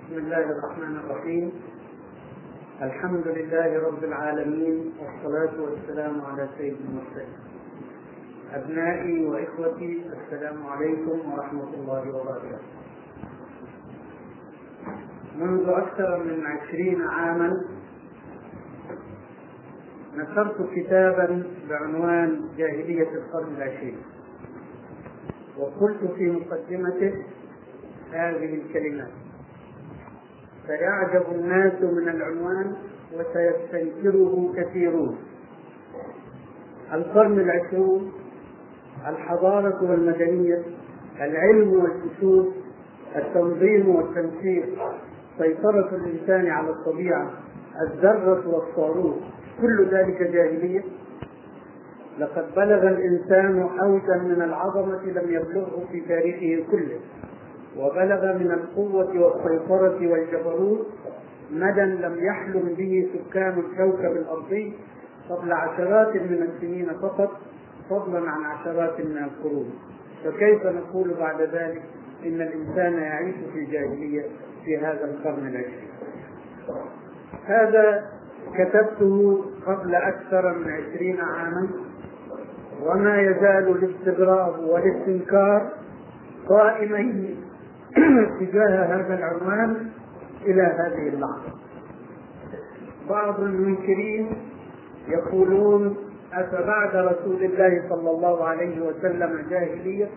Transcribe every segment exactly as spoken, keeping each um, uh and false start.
بسم الله الرحمن الرحيم. الحمد لله رب العالمين، والصلاة والسلام على سيد المرسلين. أبنائي وإخوتي، السلام عليكم ورحمة الله وبركاته. منذ أكثر من عشرين عاما نشرت كتابا بعنوان جاهلية القرن العشرين، وقلت في مقدمته هذه الكلمات: سيعجب الناس من العنوان وسيستنكره كثيرون. القرن العشرون، الحضارة والمدنية، العلم والكشوف، التنظيم والتنسيق، سيطرة الإنسان على الطبيعة، الذرة والصاروخ، كل ذلك جاهلية. لقد بلغ الإنسان أوجا من العظمة لم يبلغه في تاريخه كله، وبلغ من القوة والسيطرة والجبروت مدى لم يحلم به سكان الكوكب الأرضي قبل عشرات من السنين فقط، فضلا عن عشرات من القرون. فكيف نقول بعد ذلك إن الإنسان يعيش في جاهلية في هذا القرن العشرين؟ هذا كتبته قبل أكثر من عشرين عاما، وما يزال الاستغراب والاستنكار قائمين تجاه هذا العنوان إلى هذه اللحظة. بعض المنكرين يقولون: أفبعد رسول الله صلى الله عليه وسلم جاهلية؟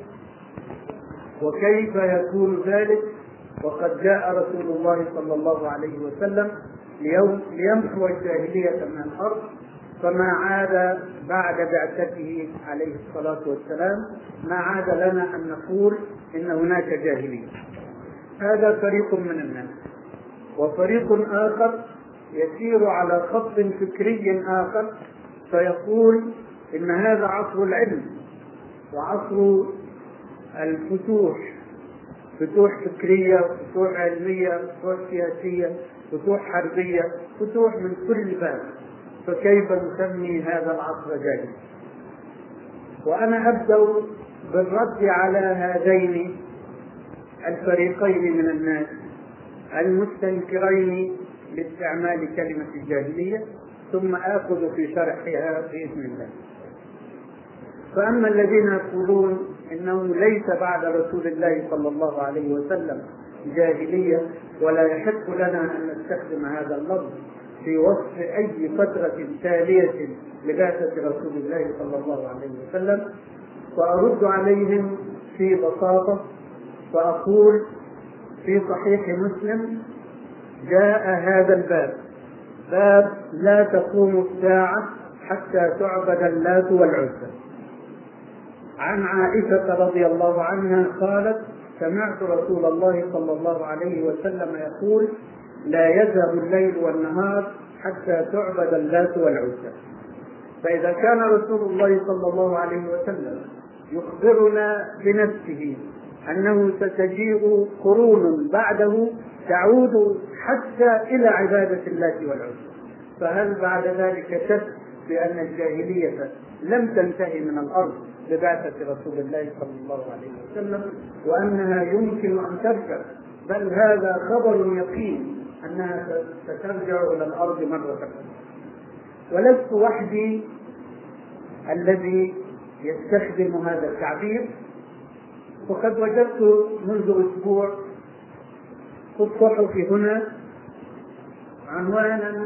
وكيف يكون ذلك وقد جاء رسول الله صلى الله عليه وسلم ليمحو الجاهلية من الأرض، فما عاد بعد بعثته عليه الصلاة والسلام، ما عاد لنا أن نقول إن هناك جاهلية. هذا فريق من الناس، وفريق آخر يسير على خط فكري آخر فيقول إن هذا عصر العلم وعصر الفتوح، فتوح فكرية، فتوح علمية، فتوح سياسية، فتوح حربية، فتوح من كل باب، فكيف نسمي هذا العصر جاهلي؟ وأنا أبدأ بالرد على هذين الفريقين من الناس المستنكرين لاستعمال كلمة الجاهلية، ثم آخذ في شرحها بإذن الله. فأما الذين يقولون إنه ليس بعد رسول الله صلى الله عليه وسلم جاهلية، ولا يحق لنا أن نستخدم هذا اللفظ في وصف أي فترة تالية لبعثة رسول الله صلى الله عليه وسلم، فأرد عليهم في بساطة فأقول: في صحيح مسلم جاء هذا الباب، باب لا تقوم الساعة حتى تعبد اللات والعزى. عن عائشة رضي الله عنها قالت: سمعت رسول الله صلى الله عليه وسلم يقول: لا يذهب الليل والنهار حتى تعبد اللات والعزى. فإذا كان رسول الله صلى الله عليه وسلم يخبرنا بنفسه أنه ستجيء قرون بعده تعود حتى إلى عبادة اللات والعزى، فهل بعد ذلك شك بأن الجاهلية لم تنتهي من الأرض ببعثة رسول الله صلى الله عليه وسلم، وأنها يمكن أن ترجع، بل هذا خبر يقين أنها سترجع إلى الأرض مرة أخرى؟ ولست وحدي الذي يستخدم هذا التعبير، وقد وجدت منذ أسبوع في الصحف هنا عنوانا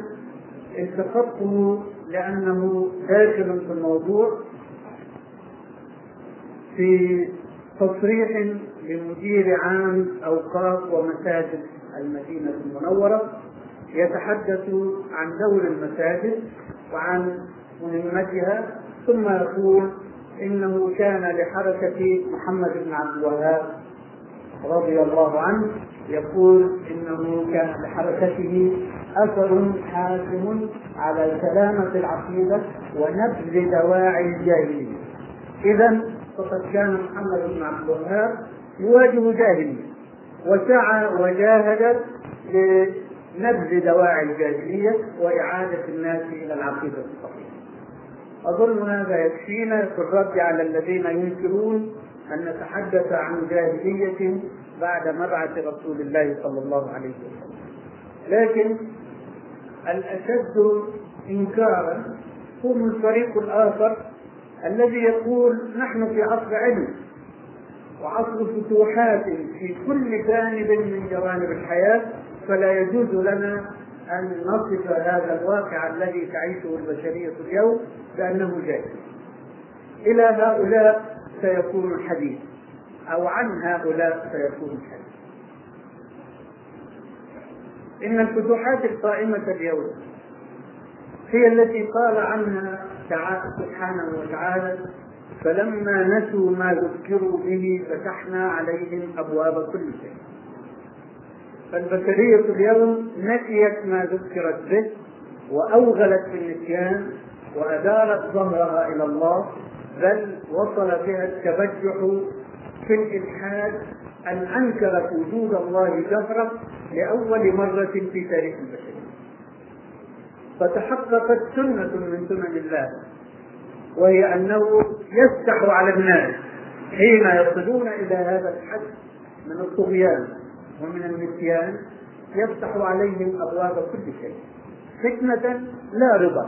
التقطته لأنه داخل في الموضوع، في تصريح لمدير عام أوقاف ومساجد المدينة المنورة يتحدث عن دور المساجد وعن مهمتها، ثم يقول إنه كان لحركة محمد بن عبد الوهاب رضي الله عنه، يقول إنه كان لحركته أثر حاسم على سلامة العقيدة ونبذ دواعي الجاهلية. إذن فقد كان محمد بن عبد الوهاب يواجه جاهلية، وسعى وجاهد لنبذ دواعي الجاهلية وإعادة الناس إلى العقيدة الصحيحة. أظن هذا يكفينا في الرد على الذين ينكرون أن نتحدث عن جاهلية بعد مبعث رسول الله صلى الله عليه وسلم. لكن الأشد إنكارا هم الفريق الآخر الذي يقول نحن في عصر علم وعصر فتوحات في كل جانب من جوانب الحياة، فلا يجوز لنا أن نصف هذا الواقع الذي تعيشه البشرية اليوم بأنه جاهل. إلى هؤلاء سيكون الحديث، أو عن هؤلاء سيكون الحديث. إن الفتوحات القائمة اليوم هي التي قال عنها سبحانه وتعالى: فلما نسوا ما ذكروا به فتحنا عليهم أبواب كل شيء. فالبشرية اليوم نسيت ما ذكرت به وأوغلت في النسيان وأدارت ظهرها إلى الله، بل وصل بها التبجح في الإلحاد أن أنكرت وجود الله جهرا لأول مرة في تاريخ البشرية. فتحققت سنة من سنن الله، وهي أنه يفتح على الناس حين يصلون إلى هذا الحد من الطغيان ومن النسيان، يفتح عليهم أبواب كل شيء فتنة لا رضا.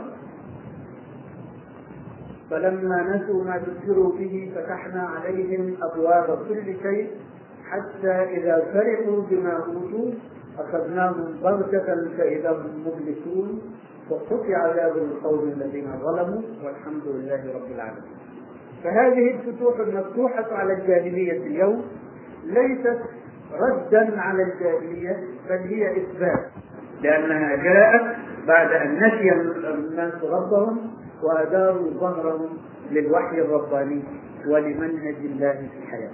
فلما نسوا ما ذكروا به فتحنا عليهم أبواب كل شيء حتى إذا فرحوا بما أوتوا أخذناهم بغتة فإذا هم مبلسون وقطع دابر القوم الذين ظلموا والحمد لله رب العالمين. فهذه الفتوح المفتوحة على الجاهلية اليوم ليست ردا على الجاهلية، بل هي إثبات، لأنها جاءت بعد أن نسي الناس ربهم وأداروا ظهرهم للوحي الرباني ولمنهج الله في الحياة.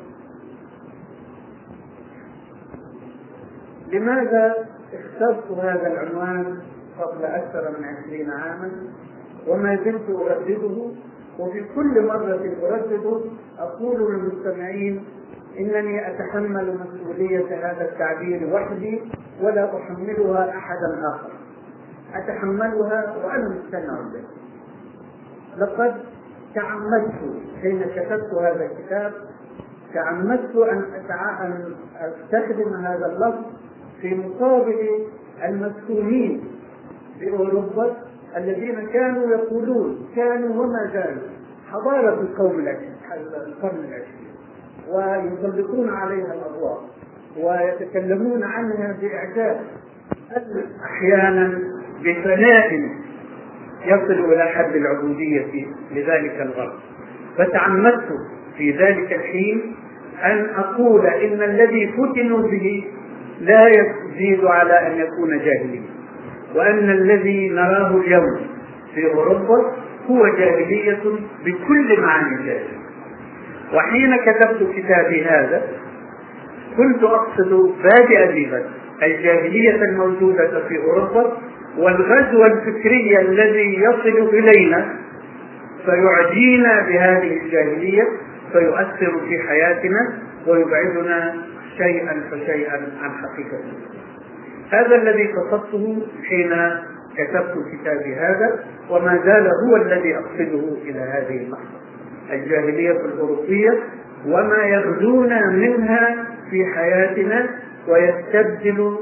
لماذا اخترت هذا العنوان قبل أكثر من عشرين عاما وما زلت أردده؟ وفي كل مرة أردده أقول للمستمعين إنني أتحمل مسؤولية هذا التعبير وحدي ولا أحملها أحدا آخر، أتحملها وأنا مستمع به. لقد تعمدت حين كتبت هذا الكتاب، تعمدت أن أستخدم هذا اللفظ في مقابل المسكونين في أوروبا الذين كانوا يقولون كانوا وما زالوا حضارة القوم القرن العشرين، ويسلطون عليها الأضواء ويتكلمون عنها بإعجاب، أحيانا بفناء يصل إلى حد العبودية لذلك الغرب. فتعمدت في ذلك الحين أن أقول إن الذي فتنوا به لا يزيد على أن يكون جاهليا، وأن الذي نراه اليوم في أوروبا هو جاهلية بكل معنى الجاهلية. وحين كتبت كتابي هذا كنت أقصد بادئ الغزو، الجاهلية الموجودة في أوروبا والغزو الفكري الذي يصل إلينا فيعدينا بهذه الجاهلية فيؤثر في حياتنا ويبعدنا شيئا فشيئا عن حقيقته. هذا الذي قصدته حين كتبت كتابي هذا، وما زال هو الذي أقصده إلى هذه اللحظة: الجاهلية الأوروبية وما يغزونا منها في حياتنا ويستبدل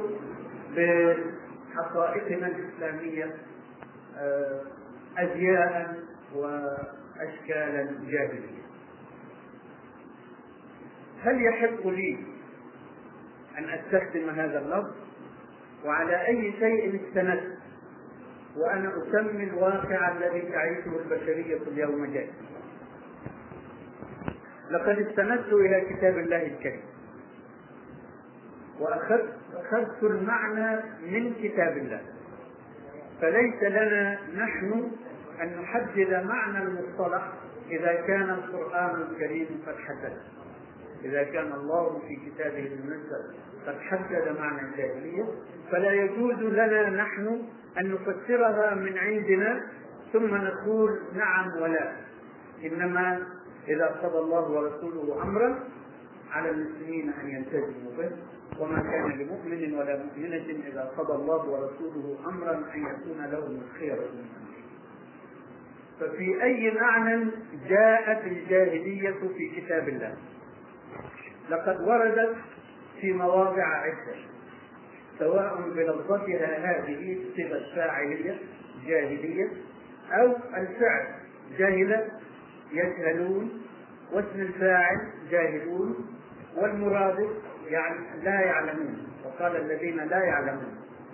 بحقائقنا الإسلامية أزياء وأشكالا جاهلية. هل يحق لي أن أستخدم هذا اللفظ؟ وعلى أي شيء استندت وأنا أسمي الواقع الذي تعيشه البشرية اليوم جاهلية؟ لقد استندت إلى كتاب الله الكريم وأخذت المعنى من كتاب الله، فليس لنا نحن أن نحدد معنى المصطلح إذا كان القرآن الكريم قد حدده، إذا كان الله في كتابه المنزل قد حدد معنى الجاهلية، فلا يجوز لنا نحن أن نفسرها من عندنا ثم نقول نعم ولا. إنما إذا قضى الله ورسوله أمرا على المسلمين أن يلتزموا به، وما كان لمؤمن ولا مؤمنة إذا قضى الله ورسوله أمرا أن يكون لهم الخيرة من أمره. ففي أي معنى جاءت الجاهلية في كتاب الله؟ لقد وردت في مواضع عدة، سواء بلفظتها هذه صيغة فاعلية جاهلية، أو الفعل جاهلة يجهلون، واسم الفاعل جاهلون، والمرادف يعني لا يعلمون، وقال الذين لا يعلمون.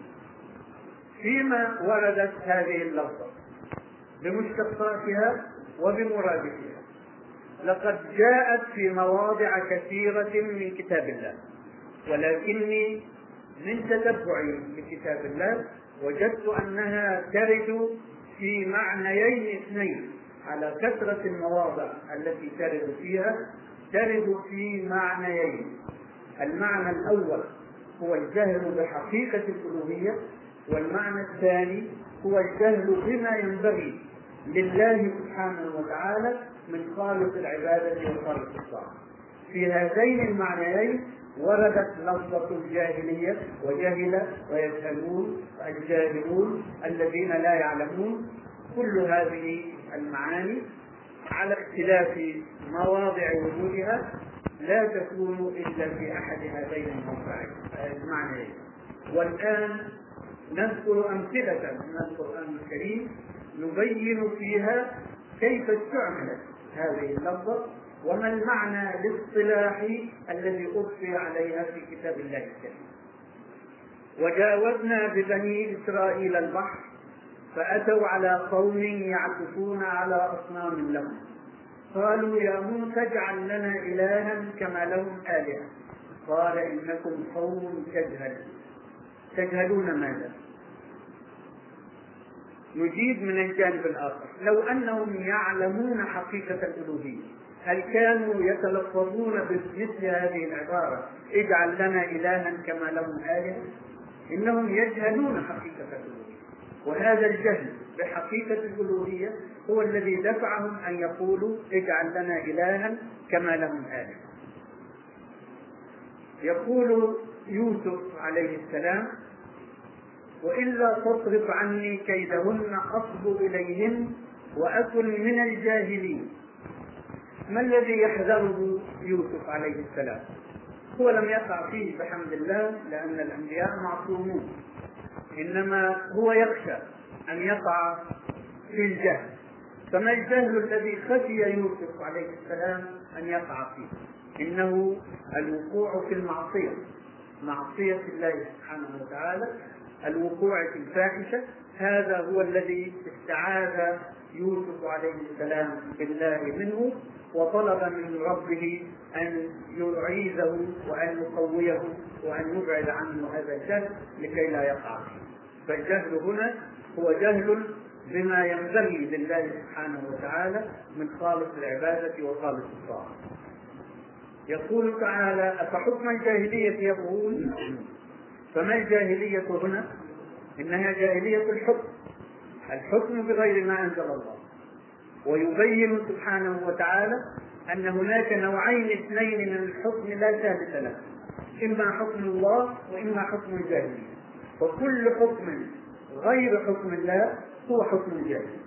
فيما وردت هذه اللفظة بمشتقاتها وبمرادفها، لقد جاءت في مواضع كثيرة من كتاب الله، ولكني من تتبعي لكتاب الله وجدت أنها ترد في معنيين اثنين، على كثرة المواضع التي ترد فيها ترد في معنيين. المعنى الأول هو الجهل بحقيقة الألوهية، والمعنى الثاني هو الجهل بما ينبغي لله سبحانه وتعالى من خالق العبادة وخالق الطاعة. في هذين المعنيين وردت لفظة الجاهلية، وجهل ويجهلون الجاهلون الذين لا يعلمون. كل هذه المعاني على اختلاف مواضع وجودها لا تكون إلا في أحد هذين المعنيين. والآن نذكر أمثلة من القرآن الكريم نبين فيها كيف استعملت هذه اللفظة وما المعنى الاصطلاحي الذي أضفي عليها في كتاب الله الكريم. وجاوزنا ببني إسرائيل البحر فأتوا على قوم يعكفون على أصنام لهم، قالوا يا موسى اجعل لنا إلها كما لهم آلهة، قال إنكم قوم تجهلون. تجهلون ماذا؟ نجيب من الجانب الآخر، لو أنهم يعلمون حقيقة الألوهية هل كانوا يتلفظون بمثل هذه العبارة اجعل لنا إلها كما لهم آلهة؟ إنهم يجهلون حقيقة الألوهية، وهذا الجهل بحقيقة الألوهية هو الذي دفعهم أن يقولوا اجعل لنا إلها كما لهم آلهة. يقول يوسف عليه السلام وإلا تصرف عني كيدهن أصب إليهن وأكن من الجاهلين. ما الذي يحذره يوسف عليه السلام؟ هو لم يقع فيه بحمد الله لأن الأنبياء معصومون، إنما هو يخشى أن يقع في الجهل. فما الجهل الذي خشي يوسف عليه السلام أن يقع فيه؟ إنه الوقوع في المعصية، معصية الله سبحانه وتعالى، الوقوع في الفاحشة. هذا هو الذي استعاذ يوسف عليه السلام بالله منه، وطلب من ربه أن يعيذه وأن يقويه وأن يبعد عنه هذا الجهل لكي لا يقع فيه. فالجهل هنا هو جهل بما ينبغي لله سبحانه وتعالى من خالق العبادة وخالق الطاعة. يقول تعالى أفحكم الجاهلية يبغون. فما الجاهلية هنا؟ إنها جاهلية الحكم، الحكم بغير ما أنزل الله. ويبين سبحانه وتعالى أن هناك نوعين اثنين من الحكم لا ثالث له، إما حكم الله وإما حكم الجاهلية. وكل حكم غير حكم الله هو حكم الجاهلية.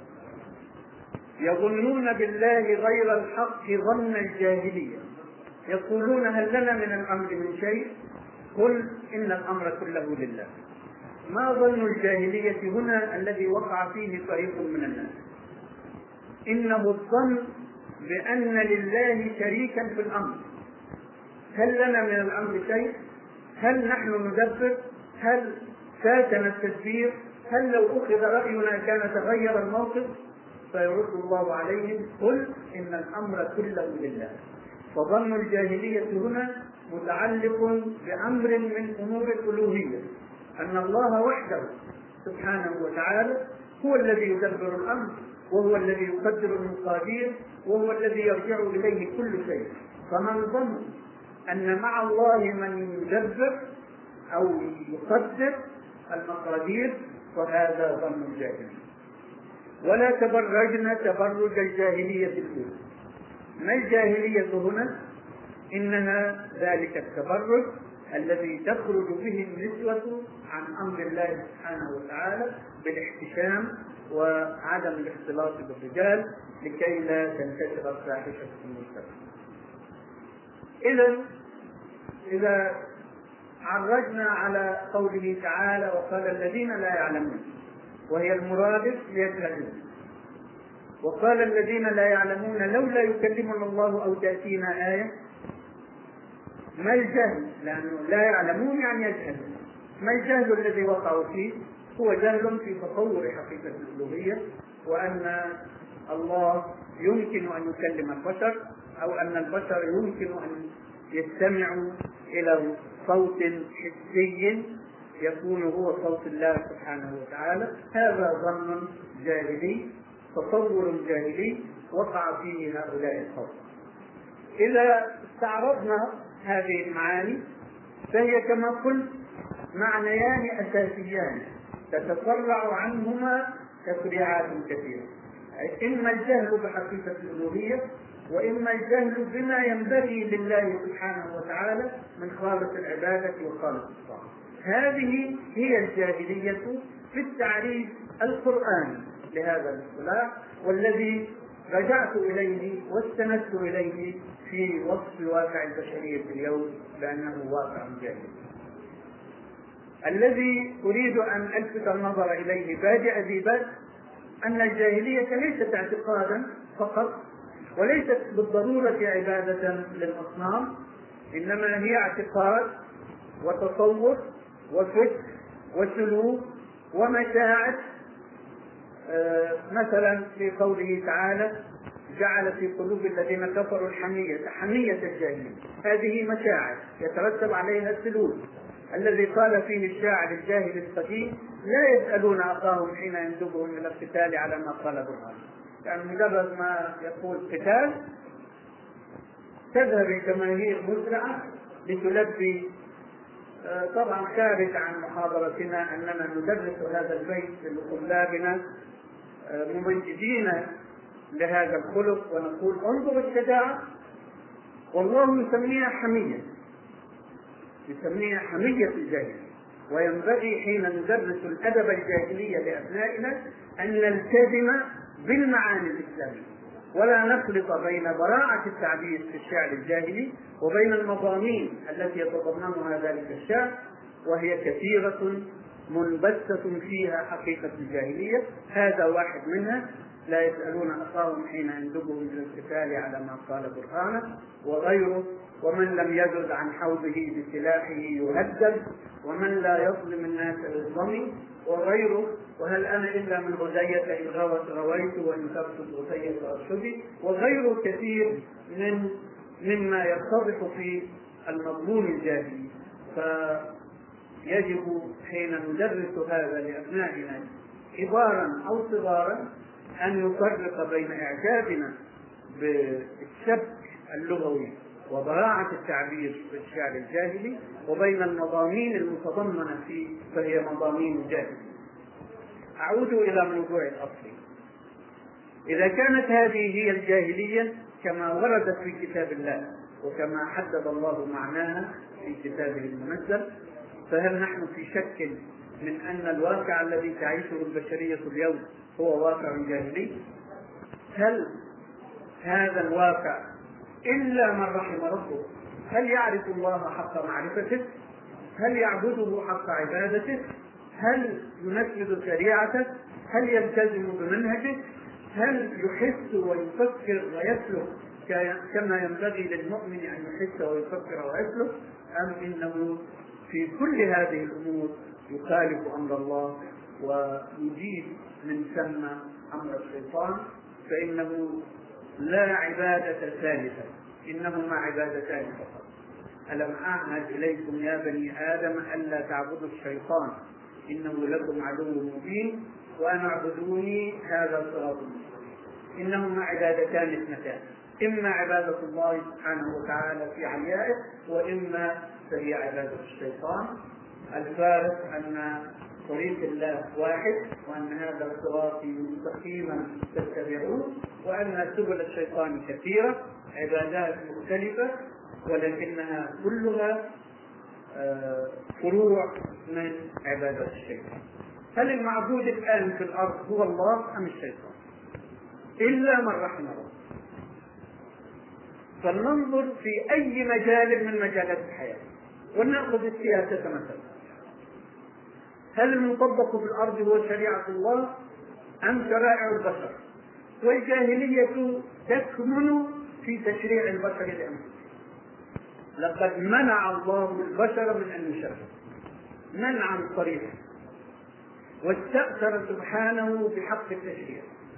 يظنون بالله غير الحق ظن الجاهلية، يقولون هل لنا من الأمر من شيء؟ قل إن الأمر كله لله. ما ظن الجاهلية هنا الذي وقع فيه فريق من الناس؟ إنه الظن بأن لله شريكا في الأمر. هل لنا من الأمر شيء؟ هل نحن ندبر؟ هل فاتنا التدبير؟ هل لو أخذ رأينا كان تغير الموقف؟ فيرد الله عليهم قل إن الأمر كله لله. فظن الجاهلية هنا متعلق بأمر من أمور الألوهية، أن الله وحده سبحانه وتعالى هو الذي يدبر الأمر، وهو الذي يقدر المقادير، وهو الذي يرجع إليه كل شيء. فمن ظن أن مع الله من يدبر أو يقدر المقادير فهذا ظن الجاهلية. ولا تبرجن تبرج الجاهلية الأولى. ما الجاهلية هنا؟ إنها ذلك التبرج الذي تخرج به النسوة عن أمر الله سبحانه وتعالى بالاحتشام وعدم الاختلاط بالرجال لكي لا تنتشر الفاحشة في المجتمع. إذا إذا عرجنا على قوله تعالى وقال الذين لا يعلمون، وهي المرادف يجهلون، وقال الذين لا يعلمون لولا يكلمنا الله أو تأتينا آية. ما الجهل؟ لأنه لا يعلمون يعني يجهلون. ما الجهل الذي وقعوا فيه؟ هو جهل في تصور حقيقة الألوهية، وأن الله يمكن أن يكلم البشر، أو أن البشر يمكن أن يستمعوا إلى صوت حسي يكون هو صوت الله سبحانه وتعالى. هذا ظن جاهلي، تصور جاهلي وقع فيه هؤلاء القوم. إذا استعرضنا هذه المعاني فهي كما قلت معنيان أساسيان تتفرع عنهما تفريعات كثيرة، إما الجهل بحقيقة الألوهية، وإما الجهل بما ينبغي لله سبحانه وتعالى من خالق العبادة وخالق الطاعة. هذه هي الجاهلية في التعريف القرآني لهذا الاصطلاح، والذي رجعت إليه واستندت إليه في وصف واقع البشرية اليوم بأنه واقع جاهلي. الذي أريد أن ألفت النظر إليه بادئ ذي بدء أن الجاهلية ليست اعتقادا فقط، وليست بالضرورة عبادة للأصنام، إنما هي اعتقاد وتصور وفكر وسلوك ومشاعر. آه مثلا في قوله تعالى جعل في قلوب الذين كفروا الحمية، حمية الجاهلية، هذه مشاعر يترتب عليها السلوك. الذي قال فيه الشاعر الجاهل القديم لا يسألون أخاهم حين يندبهم إلى القتال على ما قال برهان، يعني مجرد ما يقول قتال تذهب الجماهير مسرعة لتلبي. آه طبعا خارج عن محاضرتنا أننا ندرس هذا البيت لطلابنا آه ممجدين لهذا الخلق، ونقول انظر الشجاعة، والله يسميها حمية، يسميها حمية الجاهلية. وينبغي حين ندرس الأدب الجاهلي لأبنائنا أن نلتزم بالمعاني الإسلامية، ولا نخلط بين براعة التعبير في الشعر الجاهلي وبين المضامين التي يتضمنها ذلك الشعر، وهي كثيرة منبثة فيها حقيقة الجاهلية. هذا واحد منها، لا يسألون أخاهم حين يندبهم إلى القتال على ما قال برهانه، وغيره، ومن لم يجد عن حوضه بسلاحه يهدد، ومن لا يظلم الناس بالظلم، وغيره، وهل أنا إلا من غزية إن غوت غويت وإن تبسط غزية أرشدي، وغيره كثير من مما يتضح في المضمون الجاهلي. فيجب حين ندرس هذا لأبنائنا كبارا أو صغارا أن يفرق بين إعجابنا بالسبك اللغوي وبراعة التعبير في الشعر الجاهلي وبين المضامين المتضمنة فيه، فهي مضامين جاهلية. أعود إلى موضوع الأصل. إذا كانت هذه هي الجاهلية كما وردت في كتاب الله وكما حدد الله معناها في كتابه المنزل، فهل نحن في شك من أن الواقع الذي تعيشه البشرية اليوم هو واقع جاهلي؟ هل هذا الواقع إلا من رحم ربه؟ هل يعرف الله حق معرفته؟ هل يعبده حق عبادته؟ هل ينفذ شريعته؟ هل يلتزم بمنهجه؟ هل يحس ويفكر ويسلك كما ينبغي للمؤمن أن يحس ويفكر ويسلك، أم إنه في كل هذه الأمور يخالف أمر الله ويجيب من ثم أمر الشيطان؟ فإنه لا عبادة ثالثة، إنهما عبادتان فقط. ألم أعهد إليكم يا بني آدم ألا تعبدوا الشيطان إنه لكم عدو مبين وأن اعبدوني هذا صراط مستقيم. إنهما عبادتان اثنتان، إما عبادة الله سبحانه وتعالى في عليائه، وإما فهي عبادة الشيطان. الفارق أن طريق الله واحد، وأن هذا الصراط مستقيما تتبعوه، وأن سبل الشيطان كثيرة، عبادات مختلفة، ولكنها كلها فروع من عبادة الشيطان. هل المعبود الآن في الأرض هو الله أم الشيطان؟ إلا من رحم الله. فلننظر في أي مجال من مجالات الحياة، ولنأخذ السياسة مثلا. هل المطبق في الأرض هو شريعة الله أم شرائع البشر؟ والجاهلية تكمن في تشريع البشر لأنفسهم. لقد منع الله البشر من أن يشرعوا منعا صريحا، واستأثر سبحانه بحق التشريع،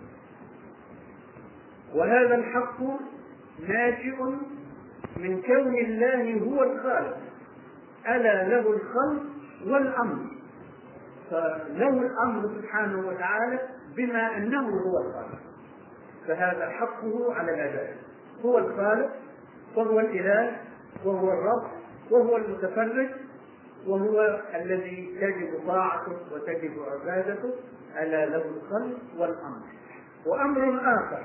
وهذا الحق ناشئ من كون الله هو الخالق، ألا له الخلق والأمر، فله الأمر سبحانه وتعالى بما أنه هو الخالق، فهذا حقه على العباد. هو الخالق وهو الإله وهو الرب وهو المتفرج وهو الذي تجب طاعته وتجب عبادته، ألا له الخلق والأمر. وأمر آخر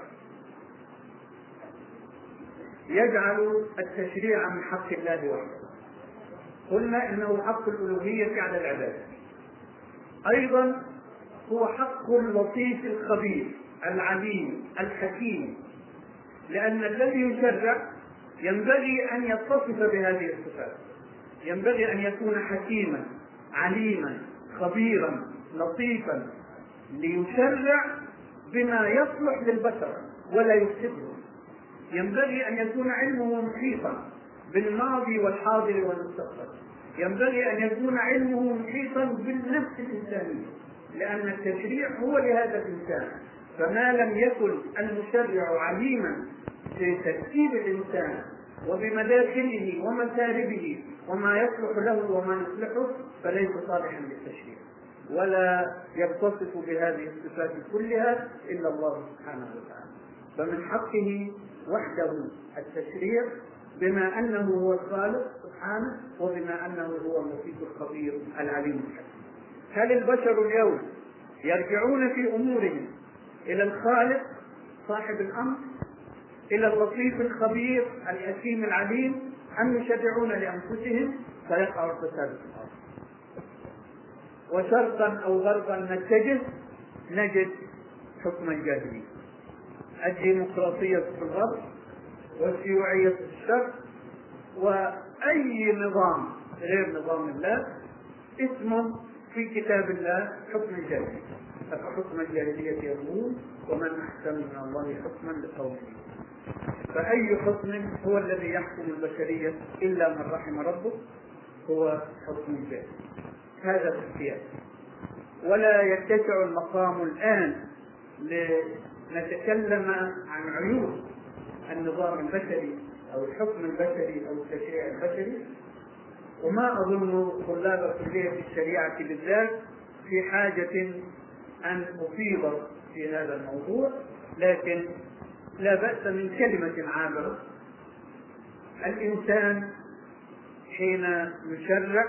يجعل التشريع من حق الله وحده، قلنا إنه حق الألوهية على العباد، أيضا هو حق اللطيف الخبير العليم الحكيم، لأن الذي يشرع ينبغي أن يتصف بهذه الصفات، ينبغي أن يكون حكيما عليما خبيرا لطيفا، ليشرع بما يصلح للبشر ولا يفسدهم. ينبغي أن يكون علمه محيطا بالماضي والحاضر والمستقبل، ينبغي أن يكون علمه محيطا بالنفس الإنسانية، لأن التشريع هو لهذا الإنسان. فما لم يكن المشرع عليما في ترتيب الإنسان وبمداخله ومساربه وما يصلح له وما يصلحه فليس صالحا للتشريع، ولا يتصف بهذه الصفات كلها إلا الله سبحانه وتعالى. فمن حقه وحده التشريع بما أنه هو الخالق سبحانه وبما أنه هو اللطيف الخبير العليم الحكيم. هل البشر اليوم يرجعون في أمورهم إلى الخالق صاحب الأمر، إلى اللطيف الخبير الحكيم العليم، أم يشرعون لأنفسهم فيقع الفساد في الأرض؟ وشرقا أو غربا نتجه نجد حكم الجاهلية، الديمقراطية في الغرب والشيوعية في الشرق، وأي نظام غير نظام الله اسمه في كتاب الله حكم الجاهلية. فحكم الجاهلية يقول ومن أحسن من الله حكما لقوم. فأي حكم هو الذي يحكم البشرية إلا من رحم ربه؟ هو حكم الجاهلية. هذا في السياسة. ولا يتسع المقام الآن لنتكلم عن عيوب النظام البشري أو الحكم البشري أو التشريع البشري، وما أظن طلاب كلية الشريعة بالذات في حاجة أن أفيض في هذا الموضوع، لكن لا بأس من كلمة عابرة. الإنسان حين يشرع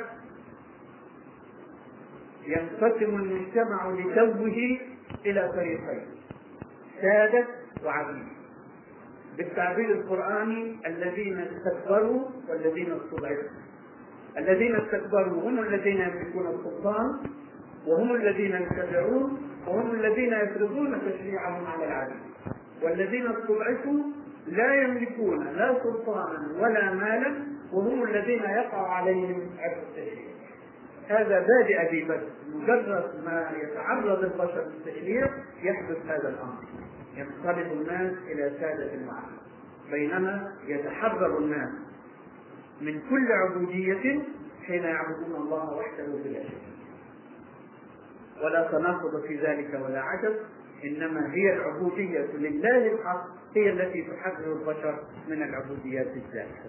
ينقسم المجتمع لتوه إلى فريقين، سادة وعبيد. بالتعبير القرآني الذين استكبروا والذين استضعفوا. الذين استكبروا هم الذين يملكون السلطان وهم الذين يشرعون وهم الذين يفرضون تشريعهم على العبيد، والذين استضعفوا لا يملكون لا سلطانا ولا مالا وهم الذين يقع عليهم عبء التشريع. هذا بادئ به، بس مجرد ما يتعرض البشر للتشريع يحدث هذا الامر، ينقلب الناس الى ساده المعامله، بينما يتحرر الناس من كل عبوديه حين يعبدون الله وحده بلا شريك. ولا تناقض في ذلك ولا عجب، انما هي العبوديه لله الحق هي التي تحرر البشر من العبوديات الزائفه.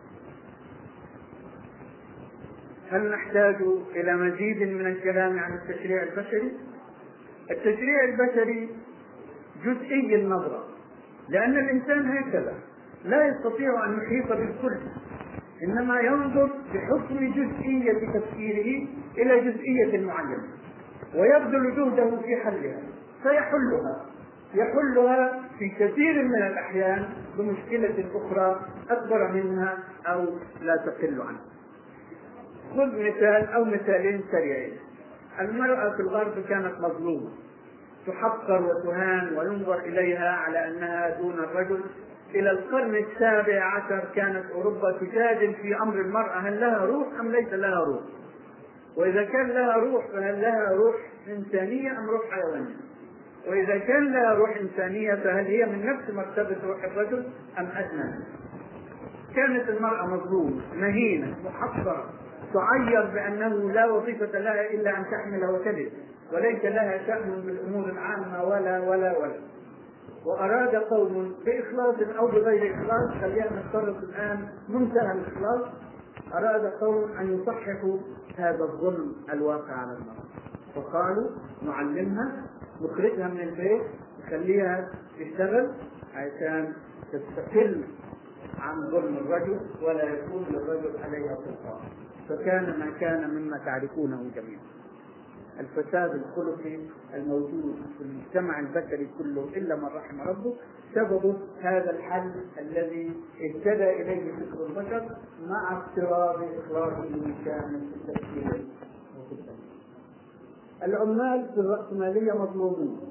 هل نحتاج إلى مزيد من الكلام عن التشريع البشري؟ التشريع البشري جزئي النظرة، لأن الإنسان هكذا لا يستطيع أن يحيط بالكل، إنما ينظر بحكم جزئية تفكيره إلى جزئية معينة ويبذل جهده في حلها فيحلها يحلها في كثير من الأحيان بمشكلة أخرى أكبر منها أو لا تقل عنها. خذ مثال أو مثالين سريعين. المرأة في الغرب كانت مظلومة، تحقر وتهان وينظر إليها على أنها دون الرجل. إلى القرن السابع عشر كانت أوروبا تجادل في أمر المرأة، هل لها روح أم ليس لها روح؟ وإذا كان لها روح فهل لها روح إنسانية أم روح حيوانية؟ وإذا كان لها روح إنسانية فهل هي من نفس مرتبة روح الرجل أم أدنى؟ كانت المرأة مظلومة مهينة محقرة، تعير بأنه لا وظيفة لها إلا أن تحمل وتلد، وليس لها شأن بالأمور العامة ولا ولا ولا. وأراد قوم بإخلاص أو بغير إخلاص، خلينا نفترض الآن منتهى الإخلاص، أراد قوم أن يصححوا هذا الظلم الواقع على المرأة، فقالوا نعلمها، نخرجها من البيت، نخليها تشتغل عشان تستقل عن ظلم الرجل ولا يكون للرجل عليها سلطان. فكان ما كان مما تعرفونه جميعا. الفساد الخلقي الموجود في المجتمع البشري كله إلا من رحم ربه سببه هذا الحل الذي اهتدى إليه فكر البشر مع اضطراب إخلاصه كامل في التفكير وفي التنفيذ. العمال في الرأسمالية مظلومون،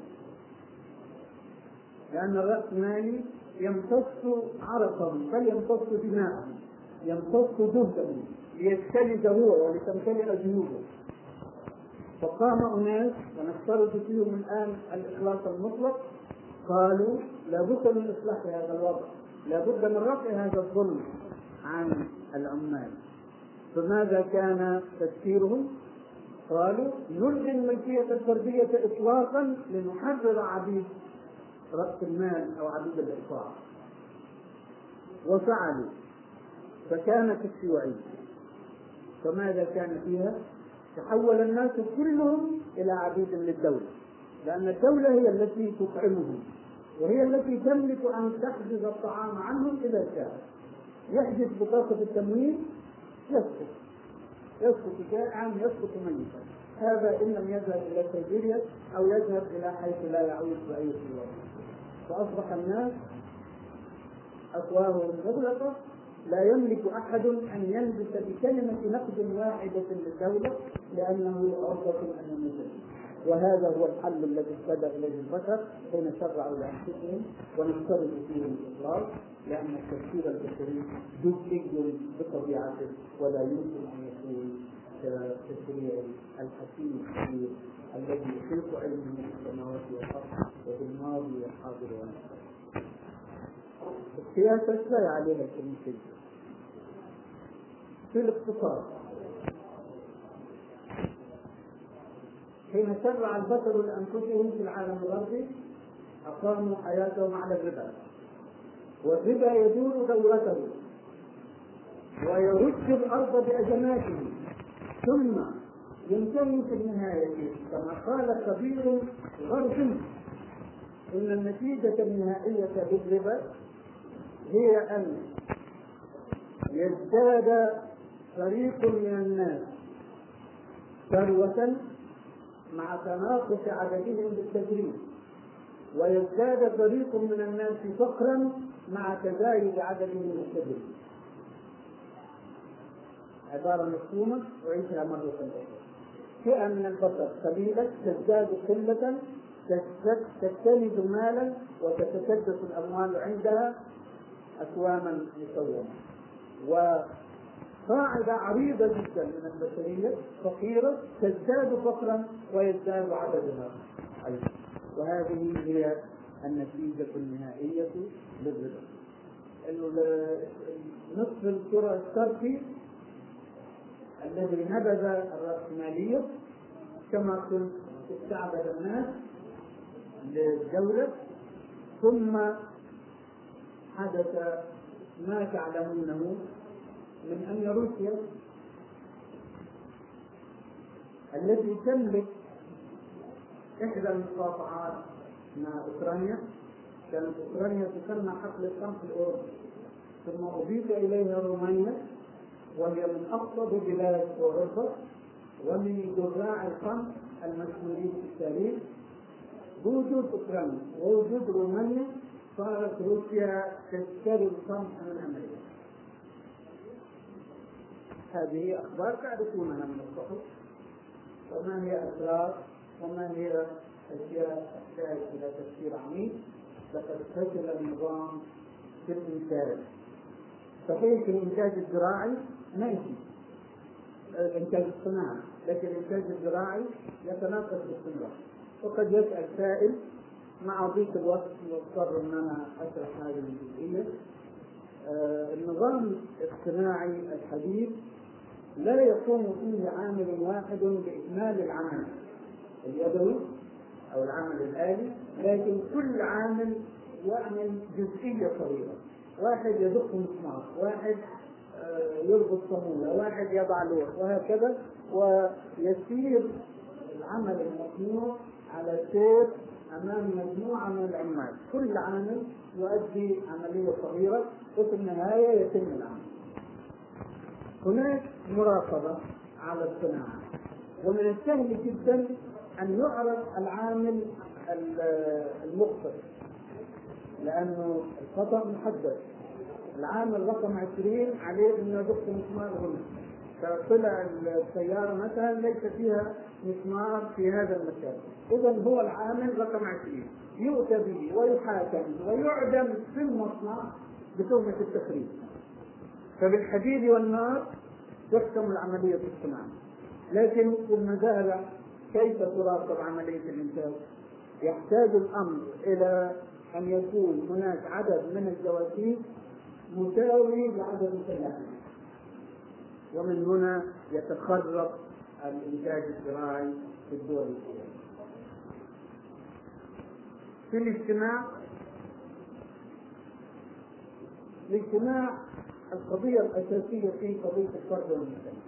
لأن الرأسمالي يمتص عرقهم بل يمتص دماءهم، يمتص جهدهم ليستلد هو ولتمتلئ جيوبه. فقام أناس ونفترض فيهم الآن الإخلاص المطلق، قالوا لابد من إصلاح هذا الوضع، لابد من رفع هذا الظلم عن العمال. فماذا كان تفكيرهم؟ قالوا نلغي الملكية الفردية إطلاقا لنحرر عبيد رأس المال أو عبيد الإقطاع. وفعلوا، فكانت الشيوعية. فماذا كان فيها؟ تحول الناس كلهم إلى عبيد للدولة، لأن الدولة هي التي تطعمهم وهي التي تملك أن تحجز الطعام عنهم إذا شاء. يحجز بطاقة التموين يسقط، يسقط جائعا يسقط ميتا. هذا إن لم يذهب إلى سيبيريا أو يذهب إلى حيث لا يعود بأي صورة. فأصبح الناس أفواههم مغلقة، لا يملك أحد أن يلبس بكلمة نقد واحدة للدولة لأنه أرضى أن يمثل. وهذا هو الحل الذي اهتدى إليه البشر حين شرعوا لأنفسهم ونفترض فيهم الإخلاص، لأن التفكير البشري جزئي بطبيعته ولا يمكن أن يكون كتشريع الحكيم الكبير الذي يحيط علمه بالسماوات والأرض وبالماضي والحاضر والمستقبل. السياسة لا عليها شيء. في الاقتصاد حين شرع البشر لأنفسهم في العالم الغربي أقاموا حياتهم على الربا، والربا يدور دورته ويرج الأرض بأزماته ثم ينتهي في النهاية كما قال خبير غربي إن النتيجة النهائية بالربا هي أن يزداد فريق من الناس ثروة مع تناقص عددهم بالتدريج، ويزداد فريق من الناس فقرا مع تزايد عددهم بالتدريج. عبارة مفهومة وعيشها مرة أخرى. فئة من البشر قليلة تزداد قلة، تستند مالا وتتكدس الأموال عندها أكواما مسومة، وقاعدة عريضة جدا من البشرية فقيرة تزداد فقرا ويزداد عددها أيضا. وهذه هي النتيجة النهائية للربا. نصف الكرة الشرقي الذي نبذ الرأسمالية كما قلت استعبد الناس للدولة، ثم حدث ما تعلمونه من أن روسيا التي تملك إحدى المقاطعات مع أوكرانيا، كانت أوكرانيا تسمى حقل القمح الأوروبي، ثم أضيف إليها رومانيا وهي من أقرب بلاد أوروبا ومن زراع القمح المشهورين في التاريخ. بوجود أوكرانيا ووجود رومانيا صارت روسيا تشتري القمح من أمريكا. هذه أخبار تعرفونها من الصحف. وما هي أسرار وما هي أشياء تحتاج إلى تفكير عميق. لقد فشل النظام في الإنتاج. صحيح في الإنتاج الزراعي ماشي، الإنتاج الصناعي، لكن الإنتاج الزراعي يتناقص باستمرار. وقد يسأل سائل مع ضيق الوقت واضطر ان انا اشرح هذه الجزئيه. آه النظام الصناعي الحديث لا يقوم فيه عامل واحد باكمال العمل اليدوي او العمل الآلي، لكن كل عامل يعمل جزئيه صغيره. واحد يدق مسمار، واحد آه يربط صاموله، واحد يضع لوح، وهكذا، ويسير العمل المصنوع على سير أمام مجموعة من العمال. كل عامل يؤدي عملية صغيرة وفي النهاية يتم العمل. هناك مراقبة على الصناعة، ومن السهل جدا أن يعرف العامل المخطئ لأنه الخطأ محدد. العامل رقم عشرين عليه أنه يدق مسمار هنا، فطلع السيارة مثلا ليس فيها مسمار في هذا المكان، إذا هو العامل رقم عشرين، يؤتى به ويحاكم ويعدم في المصنع بتهمة التخريب. فبالحديد والنار تحكم العملية في الصناعة. لكن في المزارع كيف تراقب عملية الإنتاج؟ يحتاج الأمر إلى أن يكون هناك عدد من الجواسيس مساوي لعدد الفلاحين، ومن هنا يتخرب الإنتاج الزراعي في الدول الأخرى. في الاجتماع الاجتماع القضية الأساسية فيه قضية الفرد والمجتمع.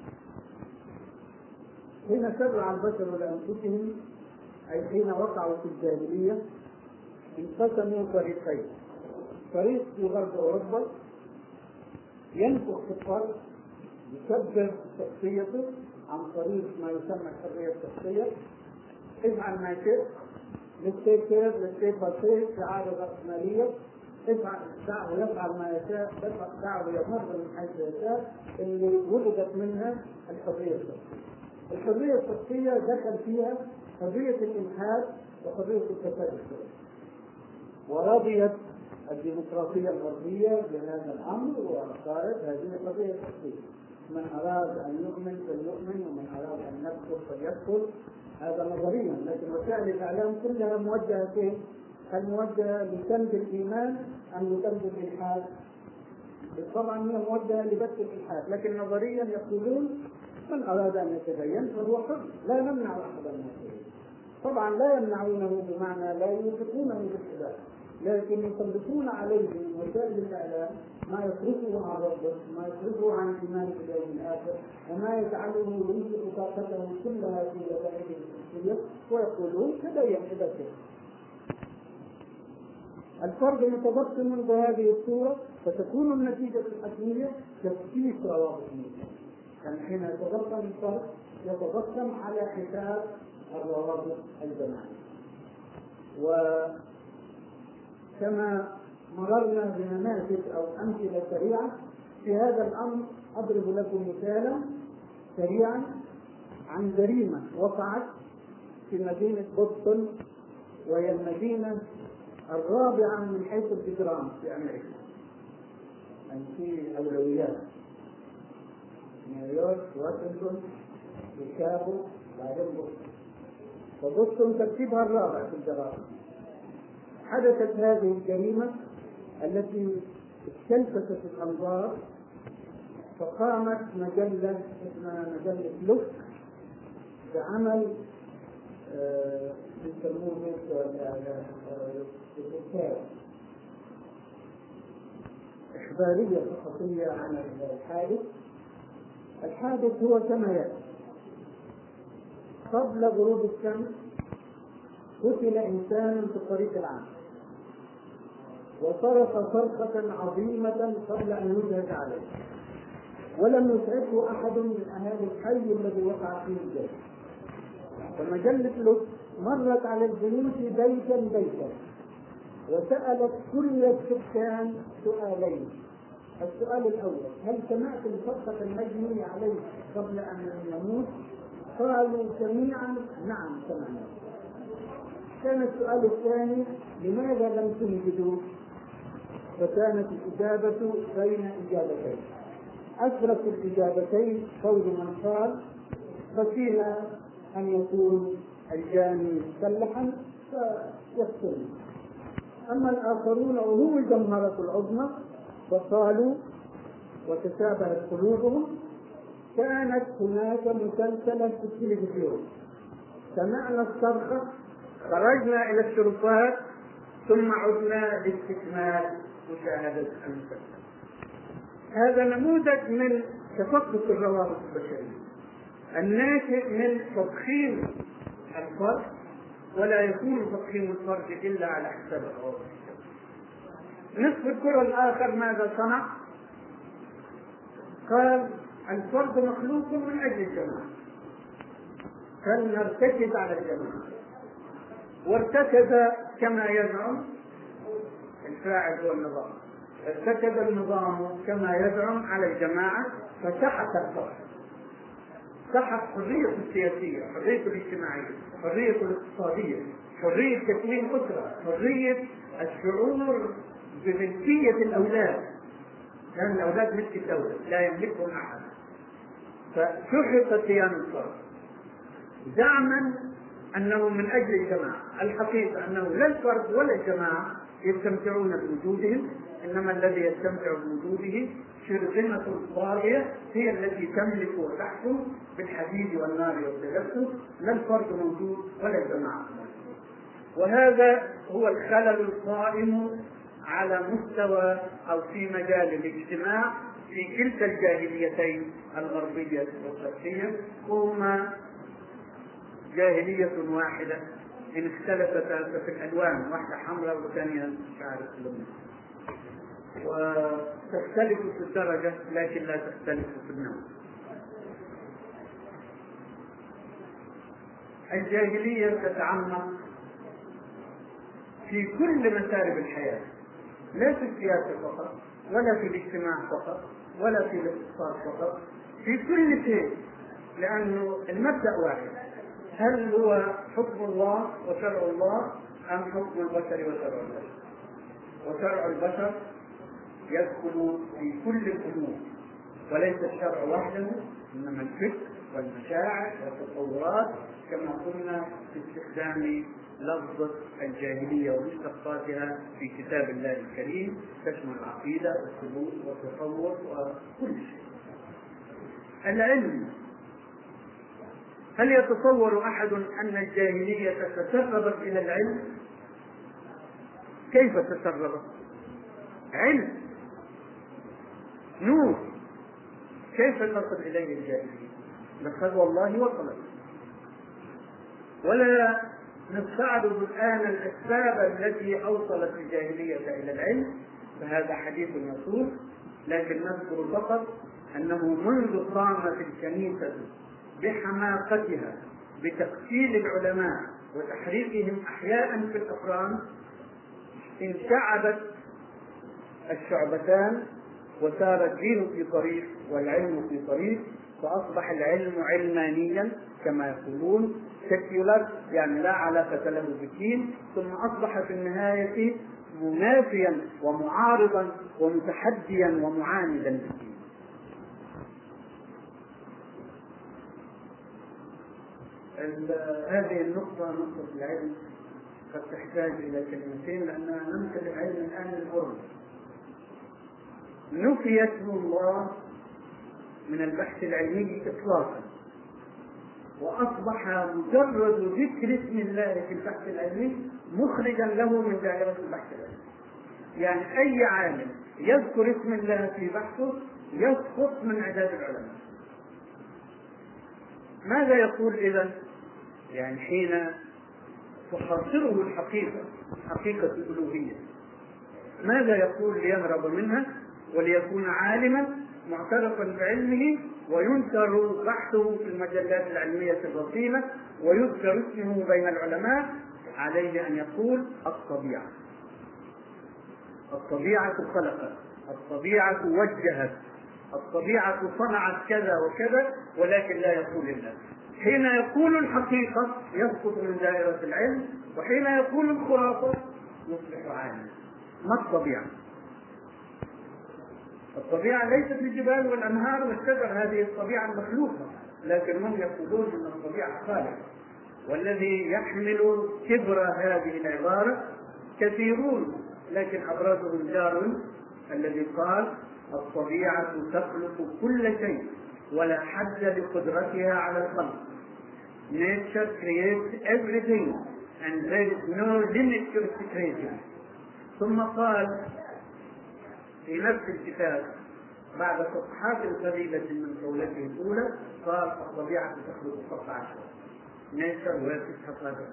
حين شرع البشر لأنفسهم، أي حين وقعوا في الجاهلية، انقسموا فريقين. فريق في غرب أوروبا ينفخ في الفرد، يكبر شخصيته عن طريق ما يسمى الحرية الشخصية، افعل ما شئت، للسيكير للسيكير شعار الرأسمالية، افعل دعه يفعل ما يشاء، دعه يمر من حيث يشاء، اللي ولدت منها الحرية الشخصية. الحرية الشخصية دخل فيها حرية الإلحاد وحرية التفرد، ورضيت الديمقراطية الغربية بهذا الأمر وقالت هذه الحرية الشخصية، من أراد أن يؤمن فليؤمن ومن أراد أن يكفر فليكفر. هذا نظريا، لكن وسائل الإعلام كلها موجهة فين؟ هل موجهة لسلب الإيمان أم لسلب الإلحاد؟ طبعا هي موجهة لبث الإلحاد، لكن نظريا يقولون من أراد أن يتدين فهو حر، لا نمنع أحدا من يتدين. طبعا لا يمنعونه بمعنى لا يوافقونه بالحداد، لكن يسلطون عليه من وسائل الإعلام ما يصرفه عن ربه، ما يصرفه عن الإيمان باليوم الآخر، وما يجعله ينفق طاقته كلها في وسائله الشخصية، ويقولون تدين إذا كان. الفرد متبطن بهذه الصورة، فتكون النتيجة الحتمية تفكيك روابط المجتمع. يعني حين يتبطن الفرد يتبطن على حساب الروابط الجماعية. وكما مررنا بنماذج أو أمثلة سريعة في هذا الأمر، أضرب لكم مثالا سريعا عن جريمة وقعت في مدينة بوسطن، وهي المدينة الرابعة من حيث الإجرام في أمريكا. يعني في أولويات: نيويورك، واشنطن، شيكاغو، بعدين بوسطن. فبوسطن ترتيبها الرابع في الجرائم. حدثت هذه الجريمة التي استلفتت الأنظار، فقامت مجلة اسمها مجلة لوك بعمل يسموه إخبارية صحفية عن الحادث. الحادث هو كما يأتي: قبل غروب الشمس قتل إنسان في الطريق العام، وصرخ صرخة عظيمة قبل أن يجهز عليه، ولم يسعفه أحد من أهالي الحي الذي وقع فيه الجريمة. فمجلة لوك مرت على البيوت بيتا بيتا وسألت كل السكان سؤالين. السؤال الأول: هل سمعت الصرخة المجني عليه قبل أن يموت؟ قالوا جميعا نعم سمعنا. كان السؤال الثاني لماذا لم تنجدوا؟ فكانت الإجابة بين إجابتين. أشرف الإجابتين قول من قال خشينا أن يكون الجاني مسلحا فيقتلنا. أما الآخرون وهم الجمهرة العظمى فقالوا وتشابهت قلوبهم كانت هناك مسلسلة في التلفزيون، سمعنا الصرخة خرجنا إلى الشرفات ثم عدنا لاستكمال مشاهدة المسلسل. هذا نموذج من تفقد الروابط البشرية الناشئ من تضخيم الفرد، ولا يكون تضخيم الفرد إلا على حساب الروابط. نصف الكرة الآخر ماذا صنع؟ قال الفرد مخلوق من أجل الجماعة، فلنرتكز على الجماعة، وارتكز كما يزعم الفاعل هو النظام، ارتكز النظام كما يزعم على الجماعة فسحق الفرد، سحق حرية السياسية، حرية الاجتماعية، حرية الاقتصادية، حرية تكوين أسرة، حرية الشعور بملكية الأولاد، لأن الأولاد ملك الدولة لا يملكهم أحد، فسحق قيام الفرد زعما أنه من أجل الجماعة. الحقيقة أنه لا الفرد ولا الجماعة يستمتعون بوجودهم، إنما الذي يستمتع بوجوده شرذمة طاغية هي التي تملك وتحكم بالحديد والنار والتجسس، لا الفرد موجود ولا الجماعة. وهذا هو الخلل القائم على مستوى أو في مجال الاجتماع في كلتا الجاهليتين الغربية والشرقية، هما جاهلية واحدة إن اختلفت في الألوان، واحدة حمراء والثانية مش عارف لون، وتختلف في الدرجة لكن لا تختلف في النوع. الجاهلية تتعمق في كل مسالب الحياة، لا في السياسة فقط ولا في الاجتماع فقط ولا في الاقتصاد فقط، في كل شيء، لأنه المبدأ واحد: هل هو حكم الله وشرع الله أم حكم البشر وشرع البشر؟ وشرع البشر يدخل في كل الأمور، وليس الشرع وحده، إنما الفكر والمشاعر والتصورات، كما قلنا في استخدام لفظ الجاهلية ومشتقاتها في كتاب الله الكريم، تشمل العقيدة والسلوك والتصور وكل شيء. العلم، هل يتصور أحد أن الجاهلية تتسربت إلى العلم؟ كيف تسربت؟ علم، نور، كيف تصل إليه الجاهلية؟ لقد والله وصلت. ولا نستعرض الآن الأسباب التي أوصلت الجاهلية إلى العلم، فهذا حديث مشهور، لكن نذكر فقط أنه منذ قامت الكنيسة بحماقتها بتقتيل العلماء وتحريقهم أحياء في الأفران، انشعبت الشعبتان وسار الدين في طريق والعلم في طريق، فأصبح العلم علمانيا كما يقولون، سيكولر، يعني لا علاقة له بالدين، ثم أصبح في النهاية منافيا ومعارضا ومتحديا ومعاندا للدين. هذه النقطة، نقطة العلم، قد تحتاج إلى كلمتين لأننا ننقل العلم الآن للغرب. نفي اسم الله من البحث العلمي إطلاقا، وأصبح مجرد ذكر اسم الله في البحث العلمي مخرجا له من دائرة البحث العلمي. يعني أي عالم يذكر اسم الله في بحثه يسقط من عداد العلماء. ماذا يقول إذن؟ يعني حين تخاطره الحقيقة، حقيقة الألوهية، ماذا يقول ليهرب منها وليكون عالما معترفا بعلمه وينشر بحثه في المجلات العلمية الرصينة ويذكر اسمه بين العلماء؟ عليه أن يقول الطبيعة. الطبيعة خلقت، الطبيعة وجهت، الطبيعة صنعت كذا وكذا، ولكن لا يقول الناس. حين يقول الحقيقة يسقط من دائرة العلم، وحين يقول الخرافة يصبح عالما. ما الطبيعة؟ الطبيعة ليست الجبال والأنهار والشجر، هذه الطبيعة المخلوقة، لكن هم يقولون أن الطبيعة خالقة. والذي يحمل كبر هذه العبارة كثيرون، لكن أبرزهم داروين الذي قال الطبيعة تخلق كل شيء ولا حد لقدرتها على الخلق. Nature creates everything and there is no limit to its creation. ثم قال في نفس الكتاب بعد صفحات قليلة من قولته الأولى قال الطبيعة تخلق سبع عشر. Nature works حقائق.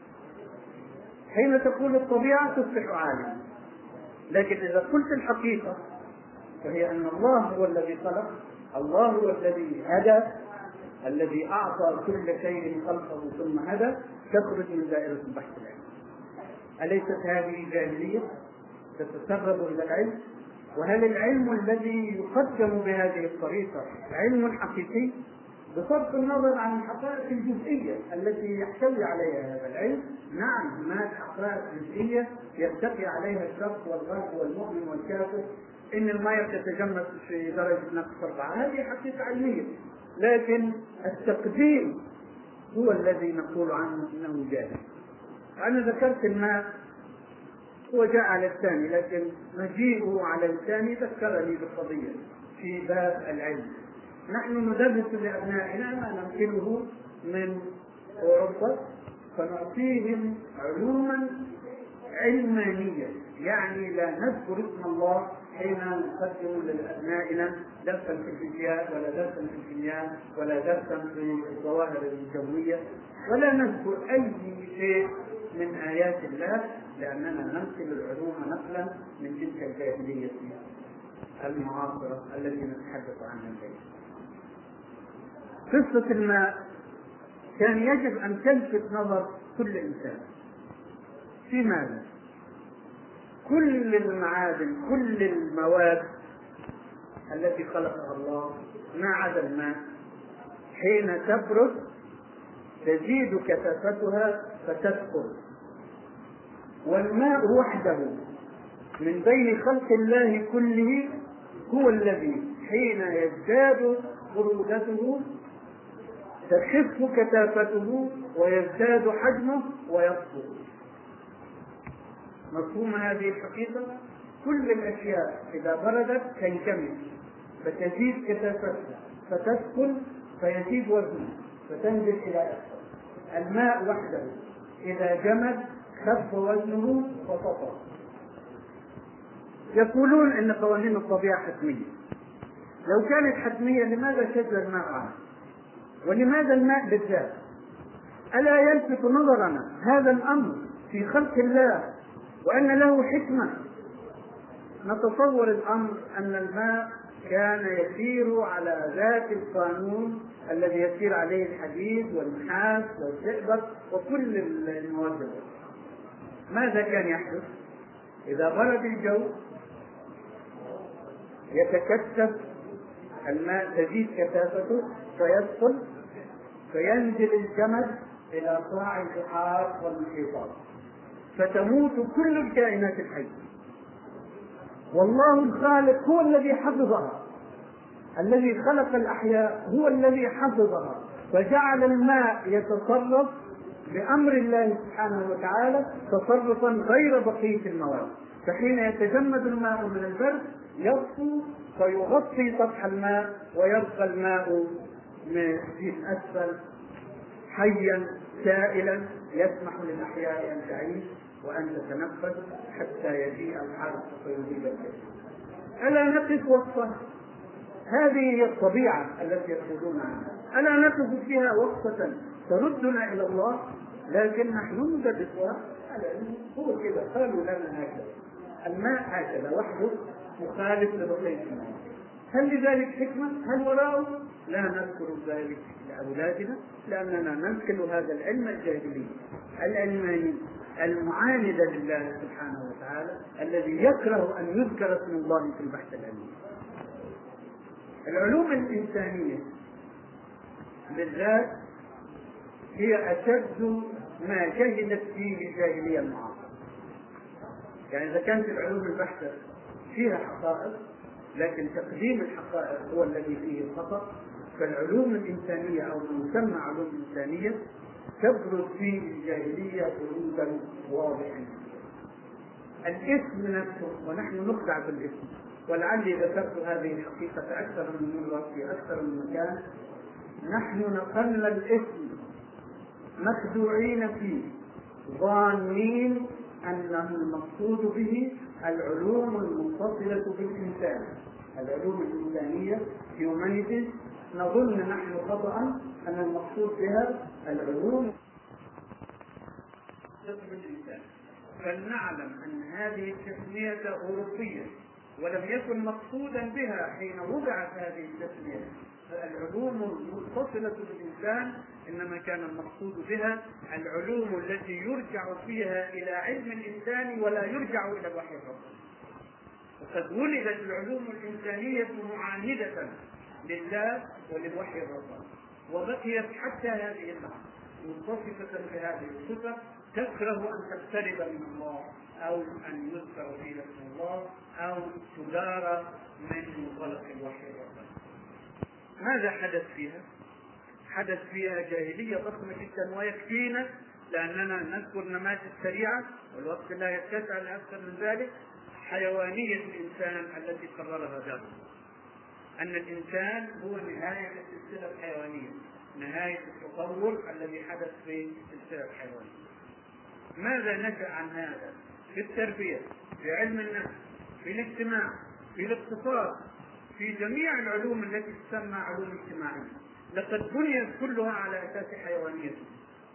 حين تقول الطبيعة تصبح عالما، لكن إذا قلت الحقيقة فهي أن الله هو الذي خلق، الله هو الذي هدى، الذي أعطى كل شيء خلقه ثم هدى، تخرج من دائرة البحث العلمي. أليست هذه جاهلية تتسرب إلى العلم؟ وهل العلم الذي يقدم بهذه الطريقة علم حقيقي؟ بصرف النظر عن الحقائق الجزئية التي يحتوي عليها هذا العلم. نعم، هناك حقائق جزئية يرتقي عليها الشخص والغرب والمؤمن والكافر، إن الماء تتجمد في درجة نقص أربعة، هذه حقيقة علمية، لكن التقديم هو الذي نقول عنه أنه جاهل. أنا ذكرت الماء هو جاء على الثاني، لكن مجيئه على الثاني ذكرني بالقضية في باب العلم. نحن ندرس لأبنائنا ما ننقله من أوروبا، فنعطيهم علوما علمانية، يعني لا نذكر اسم الله حين نقدم لأبنائنا درسا في الفيزياء ولا درسا في الكيمياء ولا درسا في الظواهر الجوية، ولا نذكر أي شيء من آيات الله، لأننا ننقل العلوم نقلا من تلك الجاهلية المعاصرة التي نتحدث عنها اليوم. قصة الماء كان يجب أن تلفت نظر كل إنسان. في ماذا؟ كل المعادن، كل المواد التي خلقها الله ما عدا الماء، حين تبرد تزيد كثافتها فتثقل. والماء وحده من بين خلق الله كله هو الذي حين يزداد برودته تخف كثافته ويزداد حجمه ويصفو. مفهوم هذه الحقيقة؟ كل الأشياء إذا بردت تنكمش فتزيد كثافتها فتثقل فيزيد وزنه فتنزل إلى أسفل. الماء وحده إذا جمد خف وزنه وسطر. يقولون إن قوانين الطبيعة حتمية. لو كانت حتمية لماذا شد الماء عنه؟ ولماذا الماء بالذات؟ ألا يلفت نظرنا هذا الأمر في خلق الله وأن له حكمة؟ نتصور الأمر أن الماء كان يسير على ذات القانون الذي يسير عليه الحديد والنحاس والزئبق وكل المواد. ماذا كان يحدث؟ إذا برد الجو يتكثف الماء، تزيد كثافته فيدخل فينزل الجمد إلى قاع البحار والمحيطات فتموت كل الكائنات الحية. والله الخالق هو الذي حفظها، الذي خلق الأحياء هو الذي حفظها، فجعل الماء يتصرف بأمر الله سبحانه وتعالى تصرفا غير بقية المواد. فحين يتجمد الماء من البرد يصفو فيغطي سطح الماء ويبقى الماء في أسفل حيا سائلا يسمح للأحياء أن تعيش وأن تتنفس حتى يجيء الحرب فيذيب الجسد. ألا نقف وقفة؟ هذه هي الطبيعة التي يقولون عنها. ألا نقف فيها وقفة تردنا إلى الله؟ لكن نحن ندرسها هو كذا، قالوا لنا هكذا، الماء هكذا وحده مخالف لبقية الماء. هل لذلك حكمة؟ هل وراءه؟ لا نذكر ذلك لأولادنا، لأننا ننقل هذا العلم الجاهلي العلماني المعاند لله سبحانه وتعالى الذي يكره أن يذكر اسم الله في البحث العلمي. العلوم الإنسانية بالذات هي أشد ما جهلت فيه الجاهلية المعاصرة. يعني إذا كانت العلوم البحتة فيها حقائق، لكن تقديم الحقائق هو الذي فيه الخطأ، فالعلوم الإنسانية أو ما يسمى علوم إنسانية تبرز فيه الجاهلية بروزا واضحا. الاسم نفسه، ونحن نخدع بالاسم، ولعلي ذكرت هذه الحقيقة أكثر من مرة في أكثر من مكان. نحن نقلنا الاسم مخدوعين فيه، ظانين أنه المقصود به العلوم المتصلة بالإنسان، العلوم الإنسانية humanities. نظن نحن خطأ أن المقصود بها العلوم بالإنسان، فلنعلم أن هذه التسمية أوروبية ولم يكن مقصودا بها حين وضعت هذه التسمية العلوم المتصلة بالإنسان، إنما كان المقصود بها العلوم التي يرجع فيها إلى علم الإنسان ولا يرجع إلى الوحي الرباني. وقد ولدت العلوم الإنسانية معاندة لله وللوحي الرباني، وبقيت حتى هذه اللحظة متصفة بهذه الصفة، تكره أن تقترب من الله أو أن يذكر فيها اسم الله أو تدار من منطلق الوحي الرباني. ماذا حدث فيها؟ حدث فيها جاهلية ضخمة جدا، ويكفينا لأننا نذكر نماذج سريعة والوقت لا يتسع لأكثر من ذلك. حيوانية الإنسان التي قررها داروين، أن الإنسان هو نهاية السلسلة الحيوانية، نهاية التطور الذي حدث في السلسلة الحيوانية. ماذا نشأ عن هذا؟ في التربية، في علم النفس، في الاجتماع، في الاقتصاد، في جميع العلوم التي تسمى علوم اجتماعية، لقد بنيت كلها على أساس حيوانيته.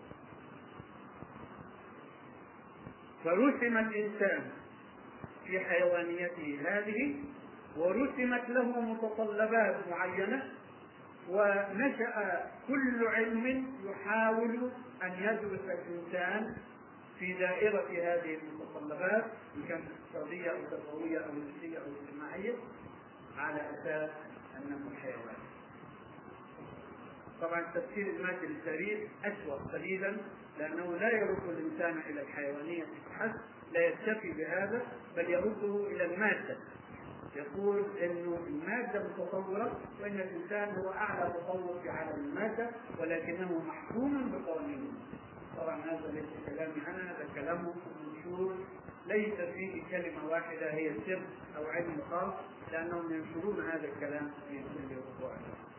فرسم الإنسان في حيوانيته هذه، ورسمت له متطلبات معينة، ونشأ كل علم يحاول أن يدرس الإنسان في دائرة هذه المتطلبات، إن كانت اقتصادية أو تربوية أو نفسية أو اجتماعية، على أساس أنه حيوان. طبعا تفسير المادي للتاريخ أسوأ قليلا، لأنه لا يرد الإنسان إلى الحيوانية فحسب، لا يكتفي بهذا، بل يرده إلى المادة. يقول إنه المادة متطورة، وإن الإنسان هو أعلى تطور في عالم المادة، ولكنه محكوم بقوانينه. طبعا هذا ليس كلامي أنا، هذا كلامه منشور، ليس فيه كلمة واحدة هي سر أو علم خاص، لأنهم ينشرون هذا الكلام في كل أسبوع.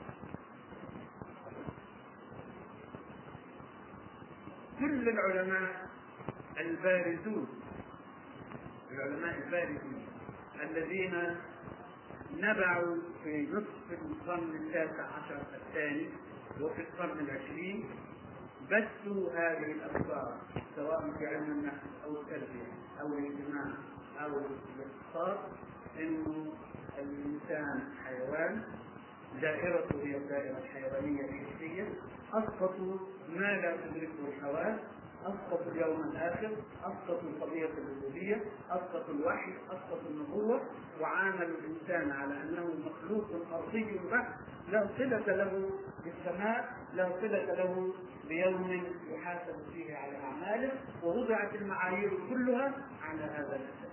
كل العلماء البارزون، العلماء البارزين الذين نبعوا في نصف القرن التاسع عشر الثاني وفي القرن العشرين، بثوا هذه الأفكار سواء في علم النفس أو التربية أو الاجتماع أو الاقتصاد، إنه الإنسان حيوان، دائرته هي الدائرة الحيوانية الحسية، أسقطوا ما لا تدركه الحواس، أسقطوا اليوم الآخر، أسقطوا القضية الربوبية، أسقطوا الوحي، أسقطوا النبوة، وعاملوا الإنسان على أنه مخلوق أرضي بحت، لا صلة له بالسماء، لا صلة له بيوم يحاسب فيه على أعماله، ووضعت المعايير كلها على هذا الأساس.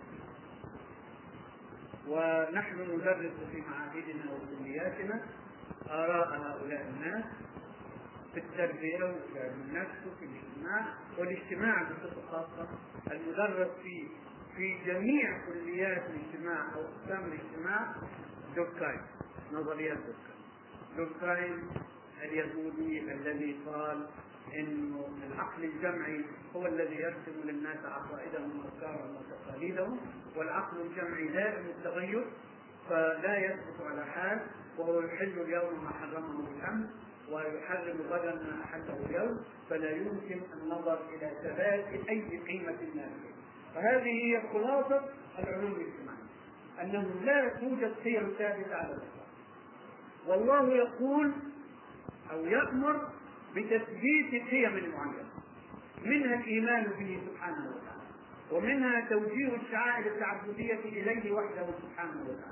ونحن ندرس في معاهدنا وكلياتنا آراء هؤلاء الناس في التربية وفي علم النفس وفي الاجتماع، والاجتماع بصفة خاصة المدرس في في جميع كليات الاجتماع أو أقسام الاجتماع دوكاين، نظريات دوكاين. دوكاين اليهودي الذي قال إنه العقل الجمعي هو الذي يرسم للناس عقائدهم وأفكارهم وتقاليدهم، والعقل الجمعي دائم التغير فلا يثبت على حال، وهو يحل اليوم ما حرمه بالأمس ويحرم غدا ما أحله اليوم، فلا يمكن النظر إلى ثبات أي قيمة نافعة. فهذه هي خلاصة العلوم الاجتماعية، أنه لا توجد قيم ثابتة على الإطلاق، والله يقول أو يأمر بتثبيت قيم معينة، منها الإيمان به سبحانه وتعالى، ومنها توجيه الشعائر التعبدية إليه وحده سبحانه وتعالى،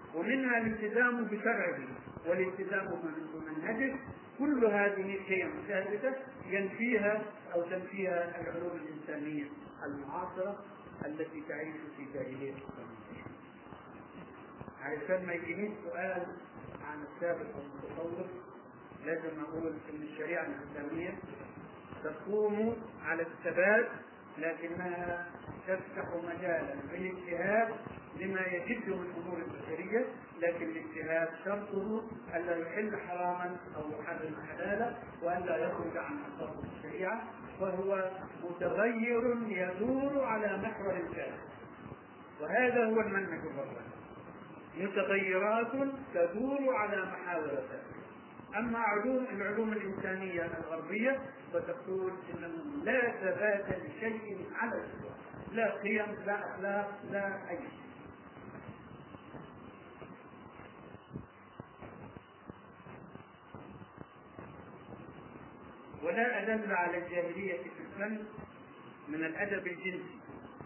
ومنها الالتزام بشرعه والالتزام بمنهجه. كل هذه قيم ثابتة ينفيها أو تنفيها العلوم الإنسانية المعاصرة التي تعيش في جاهلية الإسلامية. علشان ما يجينيش سؤال عن السابق والمتطور لازم أقول إن الشريعة الإسلامية تقوم على الثبات، لكنها تفتح مجالا بالاجتهاد لما يجد من امور البشريه، لكن الاجتهاد شرطه الا يحل حراما او يحرم حلالا والا يخرج عن اصول الشريعه، وهو متغير يدور على محور كامل. وهذا هو المنهج الرباني، متغيرات تدور على محاور ثابته. أما علوم العلوم الإنسانية الغربية فتقول إنه لا ثبات لشيء على الإطلاق، لا قيم لا أخلاق لا أي شيء. ولا أدل على الجاهلية في الفن من الأدب الجنسي.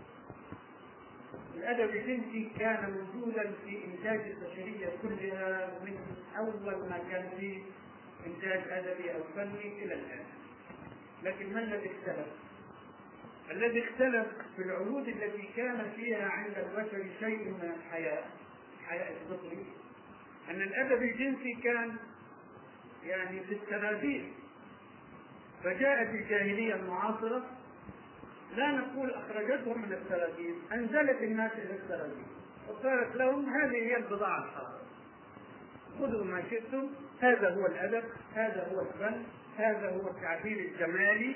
الأدب الجنسي كان موجودا في إنتاج البشرية كلها من أول ما كان في إنتاج أدبي أو فني إلى الآن. لكن ما الذي اختلف؟ الذي اختلف في العهود التي كان فيها عند البشر شيء من الحياء، الحياء الفطري، أن الأدب الجنسي كان يعني في التراجيح. فجاءت الجاهلية المعاصرة، لا نقول أخرجتهم من التراجيح، أنزلت الناس إلى التراجيح وقالت لهم هذه هي البضاعة الحاضرة، خذوا ما شئتم، هذا هو الأدب، هذا هو الفن، هذا هو التعبير الجمالي.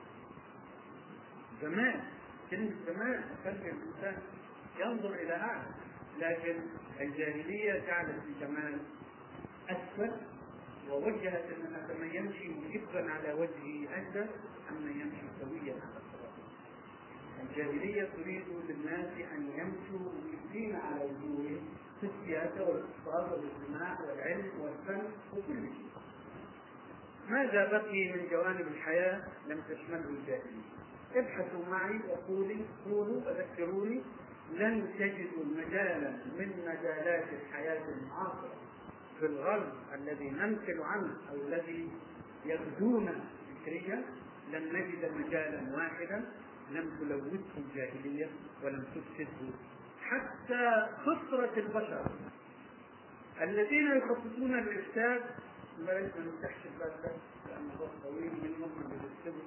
جمال، كلمة جمال تخلي الإنسان ينظر إلى أعلى، لكن الجاهلية جعلت الجمال أسفل ووجهت أن من يمشي مكبا على وجهه أجدر أم من يمشي سويا على الصراط. الجاهلية تريد للناس أن يمشوا مكبين على وجوههم في السياسة والاقتصاد والاجتماع والعلم والفن وكل شيء. ماذا بقي من جوانب الحياة لم تشمله الجاهلية؟ ابحثوا معي وقولوا قولوا وذكروني، لن تجدوا مجالا من مجالات الحياة المعاصرة في الغرب الذي ننقل عنه أو الذي يغزونا فكريا، لن نجد مجالا واحدا لم تلوثه الجاهلية ولم تفسده. حتى فطرة البشر الذين يخصصون الإفساد، ما ليس من تحت الباب لأنه هو طويل منهم من يفسدوا،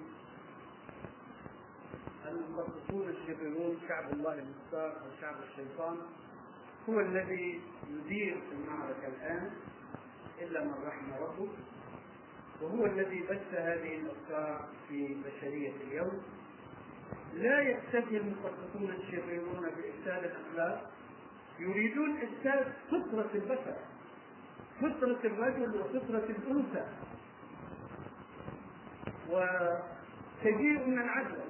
المخصصون الشريرون شعب الله المختار أو شعب الشيطان هو الذي يدير المعركة الآن إلا من رحم ربه، وهو الذي بث هذه الأفكار في بشرية اليوم. لا يكتفي المخصصون الشريرون بإفساد الأخلاق، يريدون إفساد فطرة البشر، فطرة الرجل وفطرة الأنثى، وتجيء من العدوى.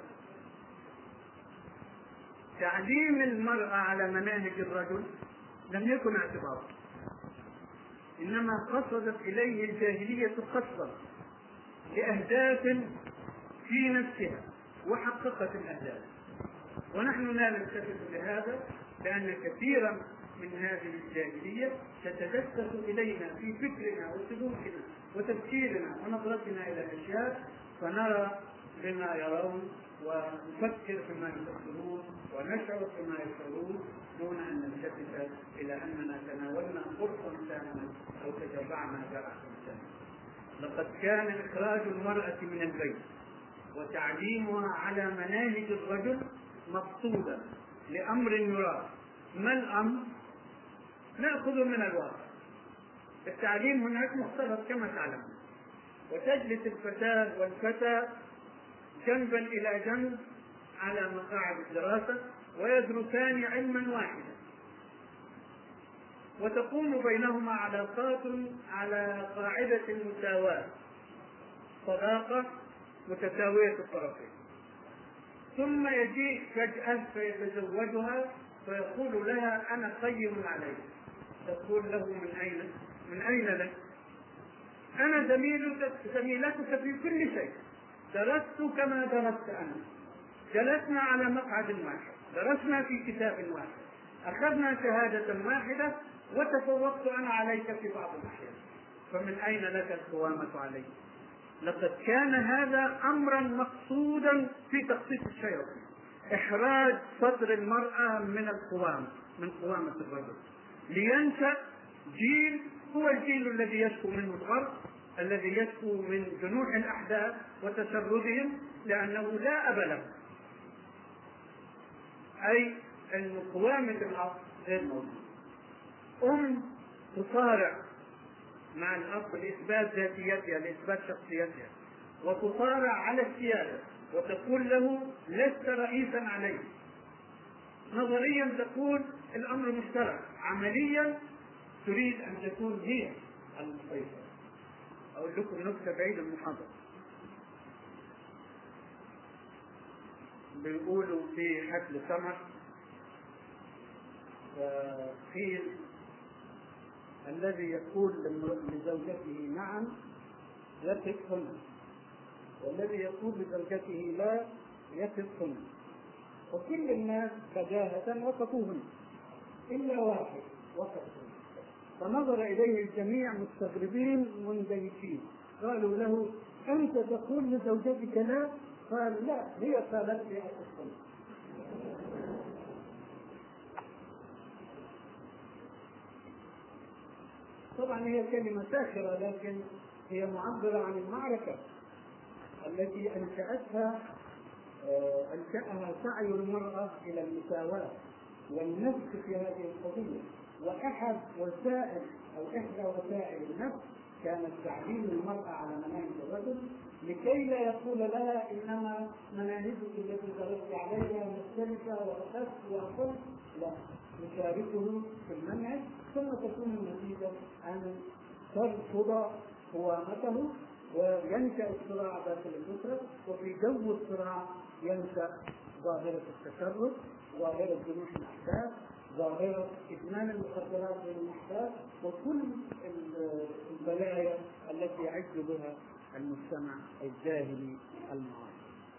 تعليم المرأة على مناهج الرجل لم يكن اعتبارا، إنما قصدت إليه الجاهلية قصدا لأهداف في نفسها وحققت الأهداف. ونحن لا نلتفت لهذا، لأن كثيرا من هذه الجاهلية تتجسس إلينا في فكرنا وسلوكنا وتفكيرنا ونظرتنا إلى الأشياء، فنرى بما يرون ونفكر فيما يفكرون ونشعر فيما يشعرون دون أن نلتفت إلى أننا تناولنا قرصا ثانيا أو تجرعنا جرعة ثانية. لقد كان إخراج المرأة من البيت وتعليمها على مناهج الرجل مقصودا لأمر يراد. ما الأمر؟ نأخذ من الواقع. التعليم هناك مختلط كما تعلمون، وتجلس الفتاة والفتى جنبا إلى جنب على مقاعد الدراسة ويدرسان علما واحدا، وتقوم بينهما علاقات على قاعدة المساواة، صداقة متساوية الطرفين. ثم يجيء فجأة فيتزوجها فيقول لها أنا قيم عليك، تقول له من أين؟ من أين لك؟ أنا زميلتك زميلتك في كل شيء، درست كما درست أنا، جلسنا على مقعد واحد، درسنا في كتاب واحد، أخذنا شهادة واحدة، وتفوقت أنا عليك في بعض الأحيان، فمن أين لك القوامة علي؟ لقد كان هذا أمرا مقصودا في تخصيص الشياطين، إحراج صدر المرأة من القوامة، من قوامة الرجل، لينشأ جيل هو الجيل الذي يشكو منه الغرب، الذي يشكو من جنوح الأحداث وتشردهم، لأنه لا أب له، أي أن قوامة الأب غير موجودة. أم تصارع مع الأب لإثبات ذاتيتها، لإثبات شخصيتها، وتصارع على السيادة وتقول له لست رئيسا علي. نظريا تقول الأمر مشترك، عمليا تريد أن تكون هي المسيطرة. أقول لكم نكتة بعيد المحاضرة. بيقولوا في حفل سمر قيل الذي يقول لزوجته نعم يقف هنا، والذي يقول لزوجته لا يقف هنا، وكل الناس فجاهة وقفوا هنا إلا واحد وقف هنا. فنظر إليه الجميع مستغربين مندهشين، قالوا له أنت تقول لزوجتك لا؟ قال لا، هي قالت لي أقف هنا. طبعا هي كلمة ساخرة، لكن هي معبرة عن المعركة التي أنشأتها أنشأها سعي المرأة إلى المساواة والنفس في هذه القضية. وأحد وسائل أو إحدى وسائل النفس كانت تعليم المرأة على مناهج الرجل، لكي لا يقول لها إنما مناهجك التي درست عليها مختلفة وأخف وأقل، لا، نشاركه في المنهج، ثم تكون النتيجة أن ترفض قوامته وينشأ الصراع داخل الأسرة، وفي جو الصراع ينشأ ظاهرة التشرد، ظاهرة جنوح الأحداث، ظاهرة إدمان المخدرات للأحداث، وكل البلايا التي يعز بها المجتمع الجاهلي المعاصر.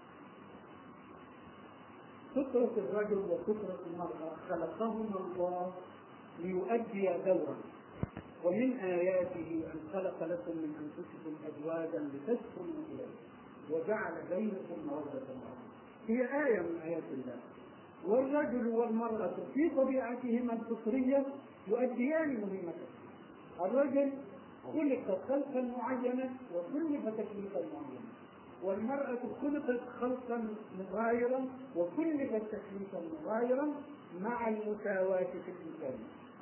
فطرة الرجل وفطرة المرأة خلقهما الله ليؤدي دورا، ومن آياته أن خلق لكم من أنفسكم أزواجا لتسكنوا إليه وجعل بينكم مودة ورحمة. هي آية من آيات الله. والرجل والمرأة في طبيعتهما الفطرية يؤديان مهمته. الرجل خلق خلقا معينا وكلف تكليفا معينا، والمرأة خلقت خلقا مغايرا وكلفت تكليفا مغايرا مع المساواة في الإنسان.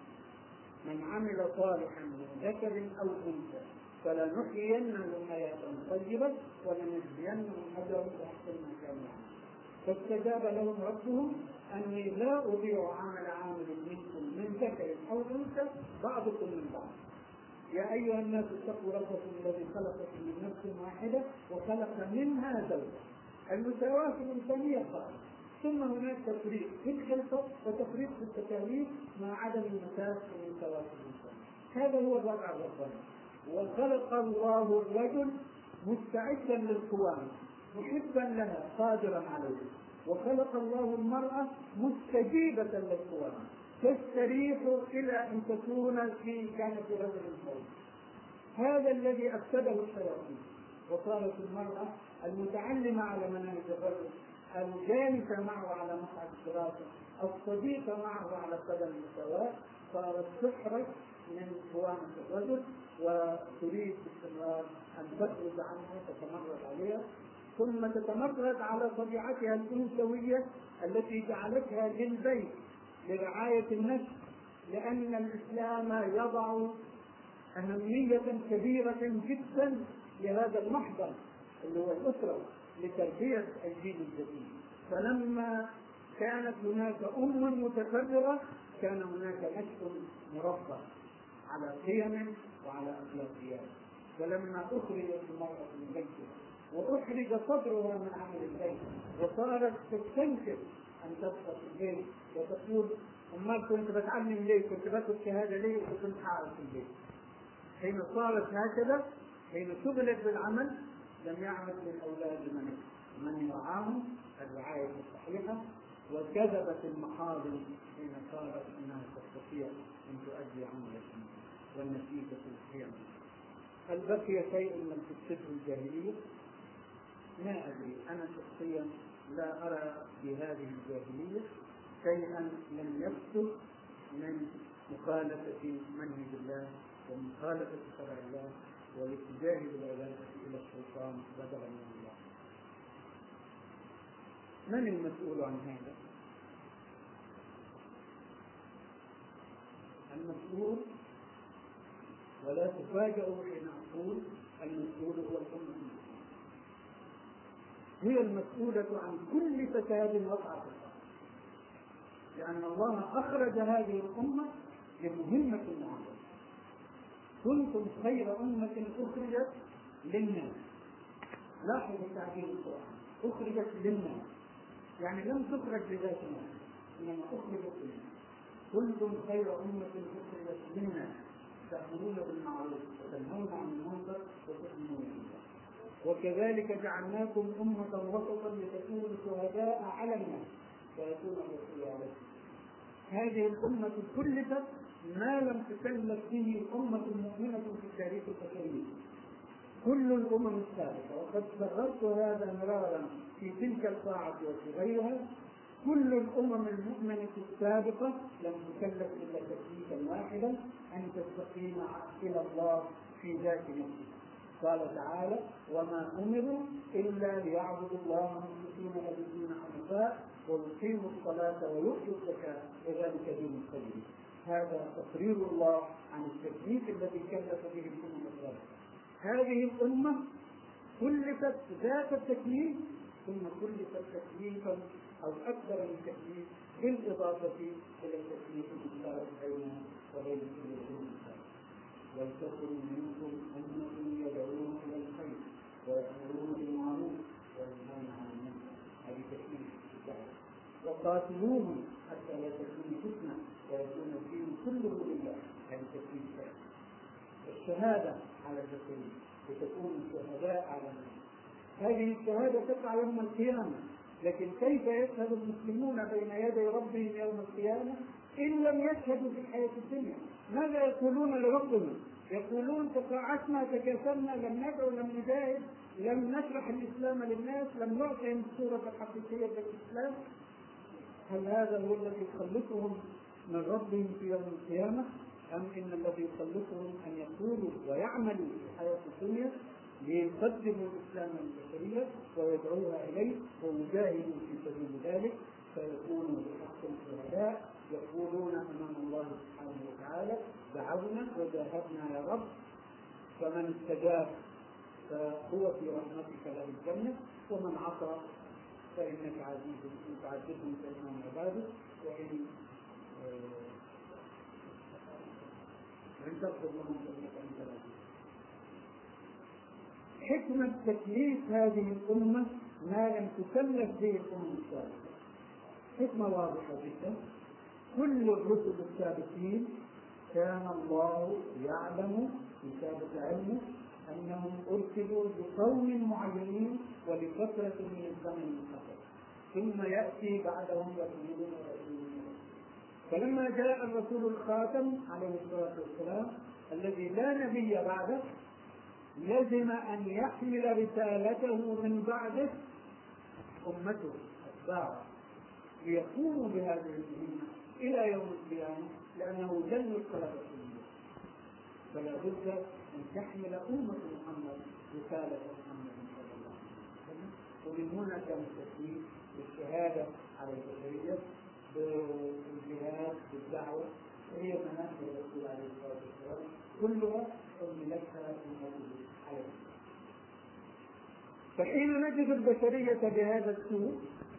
من عمل صالحا من ذكر أو أنثى فلنحيينه حياة طيبة ولنجزينهم أجرهم بأحسن ما كانوا يعملون. فاستجاب لهم ربهم أني لا أضيع عمل عامل منكم من ذكر أو أنثى بعضكم من بعض. يا أيها الناس اتقوا ربكم الذي خلقكم من نفس واحدة وخلق منها زوجها. المساواة في الإنسانية قائمة، ثم هناك تفريق في الخلقة وتفريق في التكاليف مع عدم المساس والمساواة في الإنسان. هذا هو الوضع الرباني. وخلق الله الرجل مستعدا للقوامة محبا لها قادرا عليه، وخلق الله المرأة مستجيبة للقوامة تستريح إلى أن تكون في كانت رجل الفوز. هذا الذي أفسده الشياطين، وصارت المرأة المتعلمة على مناهج الرجل، الجالسة معه على مقعد الدراسة، الصديقة معه على قدم المساواة، صارت تحرج من قوامة الرجل وتريد باستمرار أن تخرج عنها تتمرد عليها، ثم تتمرد على طبيعتها الأنثوية التي جعلتها للبيت لرعاية النفس، لأن الإسلام يضع أهمية كبيرة جدا لهذا المحضر اللي هو الأسرة لتربية الجيل الجديد. فلما كانت هناك أم متفرغة كان هناك نشء مربى على قيم وعلى أخلاقيات. فلما أخرجت المرأة من بيتها وأحرج صدرها من عمل البيت وصارت تستنكر أن تبقى في البيت وتقول أمال كنت بتعلم ليه؟ كنت باخذ شهادة ليه؟ وكنت أعرف في البيت. حين صارت هكذا، حين شغلت بالعمل، لم يعمل للأولاد من من يرعاهم الرعاية الصحيحة وكذبت المحاضر حين قالت انها تستطيع ان تؤدي عملها والنتيجه هي. هل بقي شيء من قصته الجاهليه؟ ما ادري، انا شخصيا لا ارى في هذه الجاهليه شيئا لم يكتب من مخالفه منهج الله ومخالفه شرع الله والاتجاه بالعباده الى الشيطان بدلا من الله. من المسؤول عن هذا؟ المسؤول، ولا تفاجئوا حين اقول المسؤول هو الامه، هي المسؤوله عن كل فساد وقع في الارض، لان الله اخرج هذه الامه لمهمه معينه. كنتم خير امه اخرجت للناس. لاحظوا تعبير القران، اخرجت للناس، يعني لم تخرج لذات الناس انما اخرجت للناس. كنتم خير امه اخرجت للناس تأمرون بالمعروف وتنهون عن المنكر وتؤمنون بالله وكذلك جعلناكم أمة وسطا لتكونوا شهداء على الناس ويكون الرسول عليكم. هذه الأمة كلفت ما لم تكلف به أمة مؤمنة في التاريخ البشري، كل الأمم السابقة، وقد كررت هذا مرارا في تلك القاعة وفي غيرها. كل الأمم المؤمنة السابقة لم تكلف إلا تكليفا واحدا، أن تستقيم إلى الله في ذات نفسه. قال تعالى: وما أمروا إلا ليعبدوا الله مخلصين له الدين حنفاء ويقيموا الصلاة ويؤتوا الزكاة وذلك دين القيم. هذا تقرير الله عن التكليف الذي كلف به الأمم السابقة. هذه الأمة كلفت ذات التكليف ثم كلفت تكليفا أو أكثر من تكليف بالإضافة إلى التكليف المشترك بين وبين كل الأمم. ولتكن منكم أمة يدعون إلى الخير ويأمرون بالمعروف وينهون عن المنكر، هذه تكليف الدعوة. وقاتلوهم حتى لا تكون فتنة ويكون الدين كله لله، هذه تكليف الدعوة. الشهادة على البشرية لتكون شهداء على الناس، هذه الشهادة تقع يوم القيامة. لكن كيف يشهد المسلمون بين يدي ربهم يوم القيامة إن لم يشهدوا في الحياة الدنيا؟ ماذا يقولون لربهم؟ يقولون تقاعسنا تكاسلنا، لم ندعو، لم نجاهد، لم نشرح الإسلام للناس، لم نعطيهم الصورة الحقيقية للإسلام. هل هذا هو الذي يخلصهم من ربهم في يوم القيامة؟ أم إن الذي يخلصهم أن يقولوا ويعملوا في الحياة الدنيا ليقدموا الإسلام البشرية ويدعوها إليه ويجاهدوا في سبيل ذلك، فيكونوا بحق الشهداء يقولون أمام الله سبحانه وتعالى: دعونا وجاهدنا يا رب، فمن استجاب فهو في رحمتك له الجنة، ومن عصى فإنك عزيز تعذبهم فإنهم عبادك وإن لن تغفر لهم فإنك أنت العزيز. حكمة تكليف هذه الأمة ما لم تكلف به الأمم السابقة حكمة واضحة جدا. كل الرسل السابقين كان الله يعلم في سابق علمه أنهم أرسلوا بقوم معينين ولفترة من الزمن المحدد، ثم يأتي بعدهم رسول ورسول. فلما جاء الرسول الخاتم عليه الصلاة والسلام الذي لا نبي بعده، لزم أن يحمل رسالته من بعده أمته أتباعه ليقوموا بهذه المهمة إلى يوم القيامة، لأنه جل الخلق كله. فلا بد أن تحمل أمة محمد رسالة محمد صلى الله عليه وسلم. ومن هنا كان التكليف بالشهادة على البشرية، بالجهاد، بالدعوة، هي مناهج الرسول عليه الصلاة والسلام كلها حملتها أمته عليه. فحين نجد البشرية بهذا السوء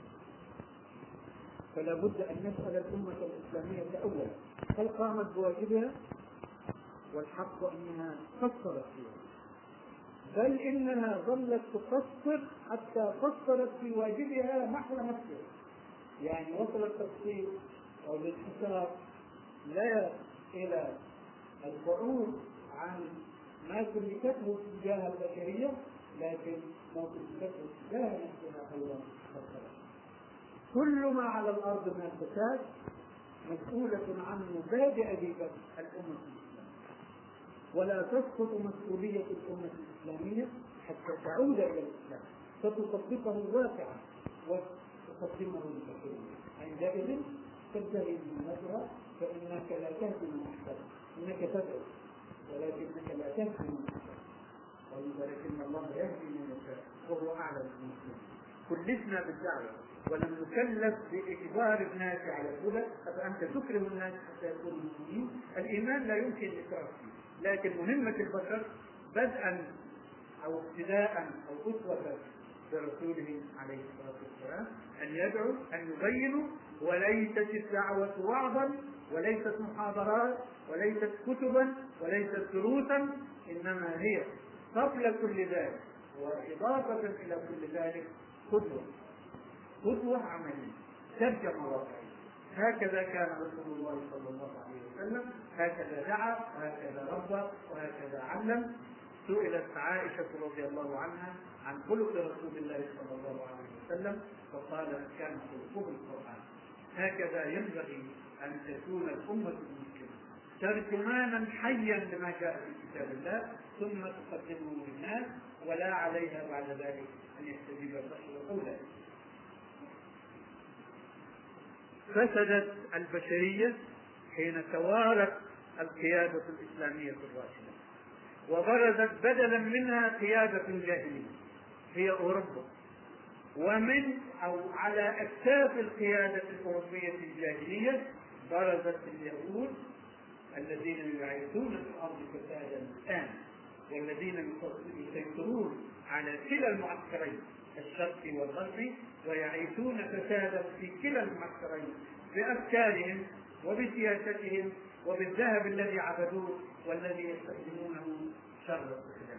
فلا بد أن نسأل الأمة الإسلامية أولا: هل قامت بواجبها؟ والحق أنها قصرت فيها، بل إنها ظلت تقصر حتى قصرت في واجبها نحو نفسها. يعني وصل التقصير أو الانحسار لا إلى البعود عن ما كلفته تجاه البشرية، لكن ما كلفته تجاه نفسها أيضا قصرت. كل ما على الأرض من الفساد مسؤولة عنه بادئ ذي الأمة الإسلامية، ولا تسقط مسؤولية الأمة الإسلامية حتى تعود إلى الإسلام فتطبقه واقعا وتقدمه للبشرية. عندئذ تنتهي مهمتها، فإنك لا تهدي من أحببت، إنك تدعو ولكنك لا تهدي من أحببت، ولكن الله يهدي من يشاء وهو أعلم بالمسلمين. كلفنا بالدعوة ولم نكلف بإجبار الناس على الهدى، فأنت تكره الناس حتى يكونوا مسلمين. الإيمان لا يمكن الإكراه فيه، لكن مهمة البشر بدءا أو ابتداء أو أسوة برسوله عليه الصلاة والسلام أن يدعوا، أن يبينوا، وليست الدعوة وعظا وليست محاضرات وليست كتبا وليست دروسا، إنما هي قبل كل ذلك وإضافة إلى كل ذلك قدوة، قدوة عملية ترجمة واقعية. هكذا كان رسول الله صلى الله عليه وسلم، هكذا دعا وهكذا ربى وهكذا علم. سئلت عائشة رضي الله عنها عن خلق رسول الله صلى الله عليه وسلم فقالت كان خلقه القرآن. هكذا ينبغي أن تكون الأمة المسلمة ترجمانا حيا لما جاء في كتاب الله ثم تقدمه للناس، ولا عليها بعد ذلك أن يستجيب البشر قولا. فسدت البشرية حين توارت القيادة الإسلامية الراشدة وبرزت بدلا منها قيادة جاهلية هي أوروبا، ومن أو على أكتاف القيادة الأوروبية الجاهلية برزت اليهود الذين يعيثون في الأرض فسادا الآن، والذين يسيطرون على كلا المعسكرين الشرقي والغربي ويعيثون فسادا في كلا المعسكرين بأفكارهم وبسياستهم وبالذهب الذي عبدوه والذي يستخدمونه شر الاستخدام.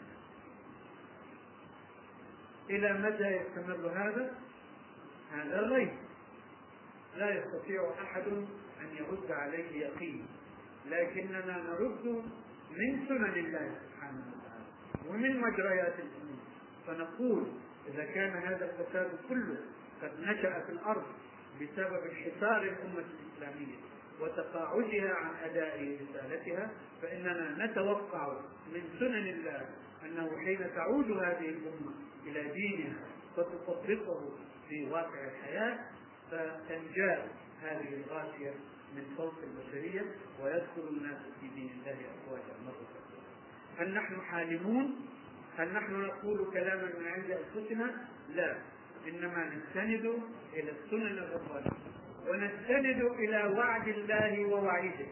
إلى متى يستمر هذا؟ هذا الغيب، لا يستطيع أحد أن يرد عليه يقين، لكننا نرد من سنن الله سبحانه وتعالى ومن مجريات الأمور، فنقول إذا كان هذا الفساد كله قد نشأ في الأرض بسبب انحسار الأمة الإسلامية وتقاعدها عن أداء رسالتها، فإننا نتوقع من سنن الله أنه حين تعود هذه الأمة إلى دينها فتطبقه في واقع الحياة فتنجاب هذه الغاشية من فوق البشرية ويدخل الناس في دين الله أفواجا مرة أخرى. هل نحن حالمون؟ هل نحن نقول كلاما من عند أنفسنا؟ لا، إنما نستند إلى السنن الربانية ونستند إلى وعد الله ووعيده.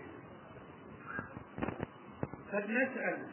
قد نسأل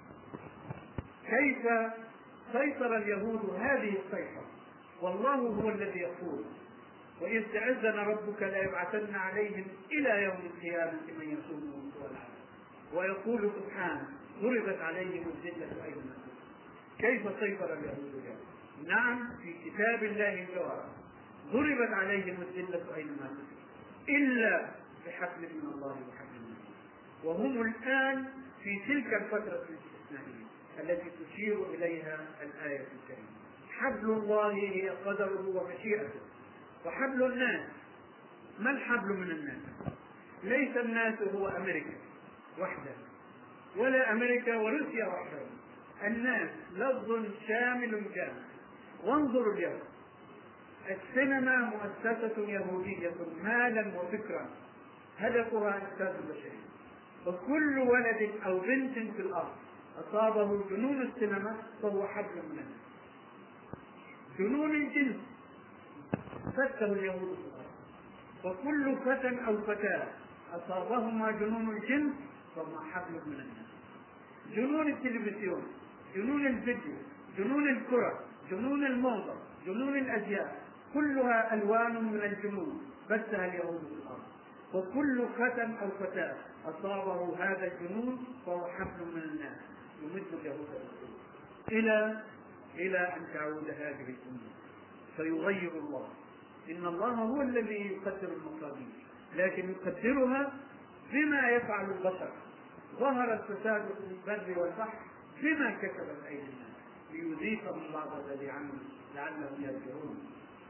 كيف سيطر اليهود هذه السيطرة، والله هو الذي يقول وإذ تأذن ربك ليبعثن عليهم إلى يوم القيامة من يصومهم سوء العذاب، ويقول سبحانه ضربت عليهم الذلة أينما. كيف سيطر اليهود هذا؟ نعم، في كتاب الله الجواب ضربت عليهم الذلة أينما إلا بحبل من الله وحبل من الله، وهم الآن في تلك الفترة الاستثنائية التي تشير إليها الآية الكريمة. حبل الله هي قدره ومشيئته، وحبل الناس ما الحبل من الناس؟ ليس الناس هو أمريكا وحده ولا أمريكا وروسيا وحده، الناس لفظ شامل جامع. وانظروا اليوم السينما مؤسسة يهودية مالا وفكرا هدفها إنقاذ البشرية، وكل ولد أو بنت في الأرض أصابه جنون السينما فهو حبل من الناس. جنون الجنس فته اليهود في الأرض، وكل فتى أو فتاة أصابهما جنون الجنس فهو حبل من الناس. جنون التلفزيون، جنون الفيديو، جنون الكرة، جنون الموضة، جنون الأزياء، كلها ألوان من الجنون بثها اليهود في الأرض، وكل فتى أو فتاة أصابه هذا الجنون فهو حبل من الناس يمد اليهود بالسوء إلى إلى أن تعود هذه الأمة فيغير الله. إن الله هو الذي يقدر المقادير، لكن يقدرها بما يفعل البشر. ظهر الفساد في البر والبحر بما كسبت أيدي الناس ليذيقهم بعض الذي عملوا لعلهم يرجعون.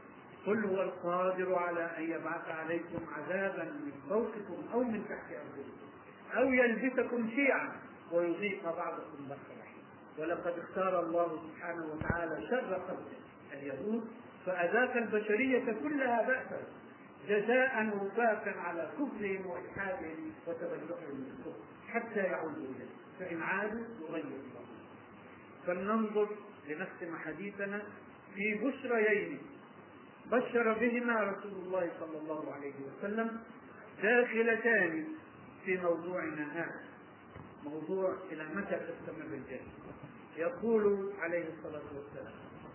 قل هو القادر على أن يبعث عليكم عذابا من فوقكم أو من تحت أرجلكم أو يلبسكم شيعا ويذيق بعضكم بأس بعض. ولقد اختار الله سبحانه وتعالى شر خلقه اليهود فأذاق البشرية كلها بأسا جزاء وفاقا على كفرهم وإلحادهم وتبجحهم بالكفر حتى يعودوا إليه، فإن عادوا يغير الله. فلننظر لنختم حديثنا في بشريين بشر بهما رسول الله صلى الله عليه وسلم داخلتان في موضوعنا هذا، موضوع إلى متى تستمر الجنة. يقول عليه الصلاة والسلام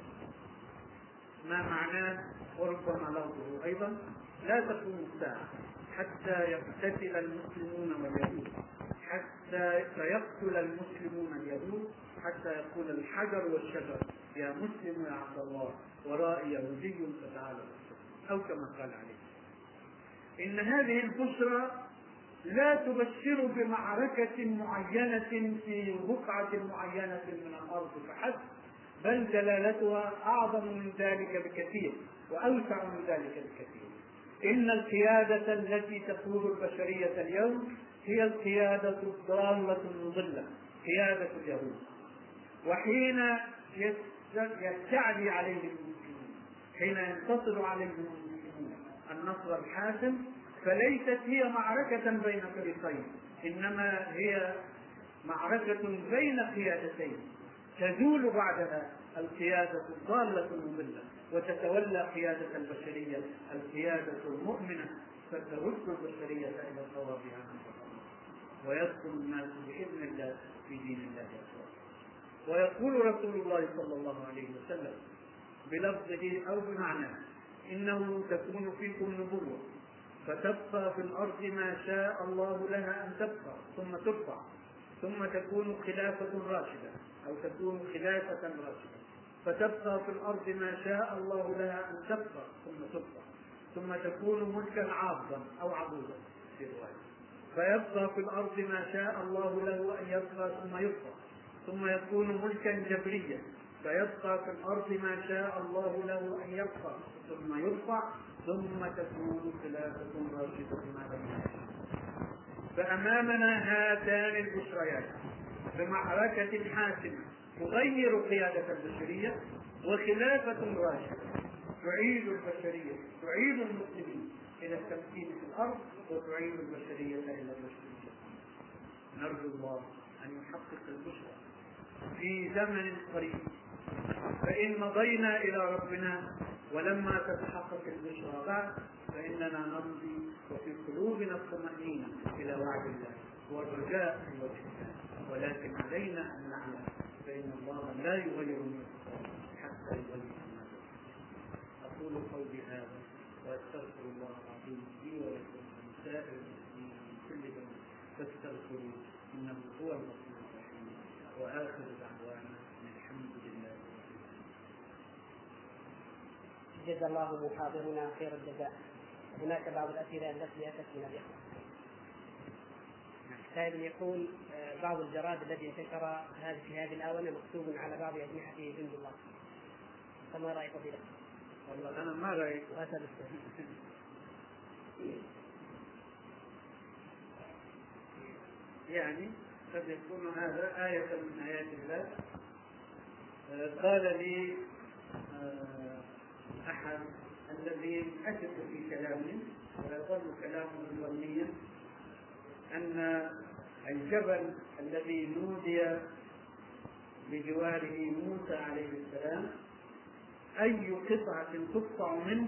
ما معناه وربما لفظه أيضا: لا تقوم الساعة حتى يقتتل المسلمون واليهود، حتى فيقتل المسلمون اليهود، حتى يقول الحجر والشجر يا مسلم يا عبد الله ورائي يهودي فتعالى، أو كما قال عليه. إن هذه البشرى لا تبشر بمعركة معينة في بقعة معينة من الأرض فحسب، بل دلالتها أعظم من ذلك بكثير وأوسع من ذلك بكثير. إن القيادة التي تقود البشرية اليوم هي القيادة الضالة المضلة، قيادة اليهود. وحين يستعلي عليهم المسلمون، حين ينتصر عليهم المسلمون النصر الحاسم، فليست هي معركة بين فريقين، إنما هي معركة بين قيادتين تزول بعدها القيادة الضالة المضلة وتتولى قيادة البشرية القيادة المؤمنة، فترد البشرية إلى صوابها ويدخل الناس بإذن الله في دين الله أكبر. ويقول رسول الله صلى الله عليه وسلم بلفظه أو بمعناه: إنه تكون فيكم نبوة فتبقى في الأرض ما شاء الله لها أن تبقى ثم ترفع، ثم تكون خلافة راشدة أو تكون خلافة راشدة، فتبقى في الأرض ما شاء الله لها أن تبقى ثم ترفع، ثم تكون ملكا عاضا أو عضودا في رواية، فيبقى في الأرض ما شاء الله له أن يبقى ثم يرفع، ثم يكون ملكا جبريا، فيبقى في الأرض ما شاء الله له أن يبقى ثم يرفع، ثم تكون خلافة راشدة ما لم يكن. فأمامنا هاتان البشريات بمعركة حاسمة تغير قيادة البشرية، وخلافة راشدة تعيد البشرية تعيد المسلمين إلى التمكين في الأرض وتعيد البشرية إلى البشرية. نرجو الله أن يحقق البشرى في زمن قريب، فإن مضينا إلى ربنا ولما تتحقق البشرى بعد فإننا نمضي وفي قلوبنا الطمأنينة إلى وعد الله والرجاء في وجه الله، ولكن علينا أن نعلم فإن الله لا يغير من حتى يغير ما يشاء. أقول قولي هذا وأستغفر الله العظيم لي ولكم من سائر المسلمين من كل ذنب فاستغفروه إنه هو الغفور الرحيم، وآخر دعوانا الحمد لله. جزا الله محاضرنا خير الجزاء. هناك بعض الأسئلة التي أتت من الإخوة. سائل يقول: بعض الجراد الذي انتشر هذه في هذه الآونة مكتوب على بعض أجنحته جند الله، فما رأي فضيلة؟ والله أنا ما رأيت. يعني قد يكون هذا آية من آيات الله. قال لي أحد الذين أثق في كلامه ويظل كلامه ظنيا أن الجبل الذي نودي بجواره موسى عليه السلام أي قطعة تقطع منه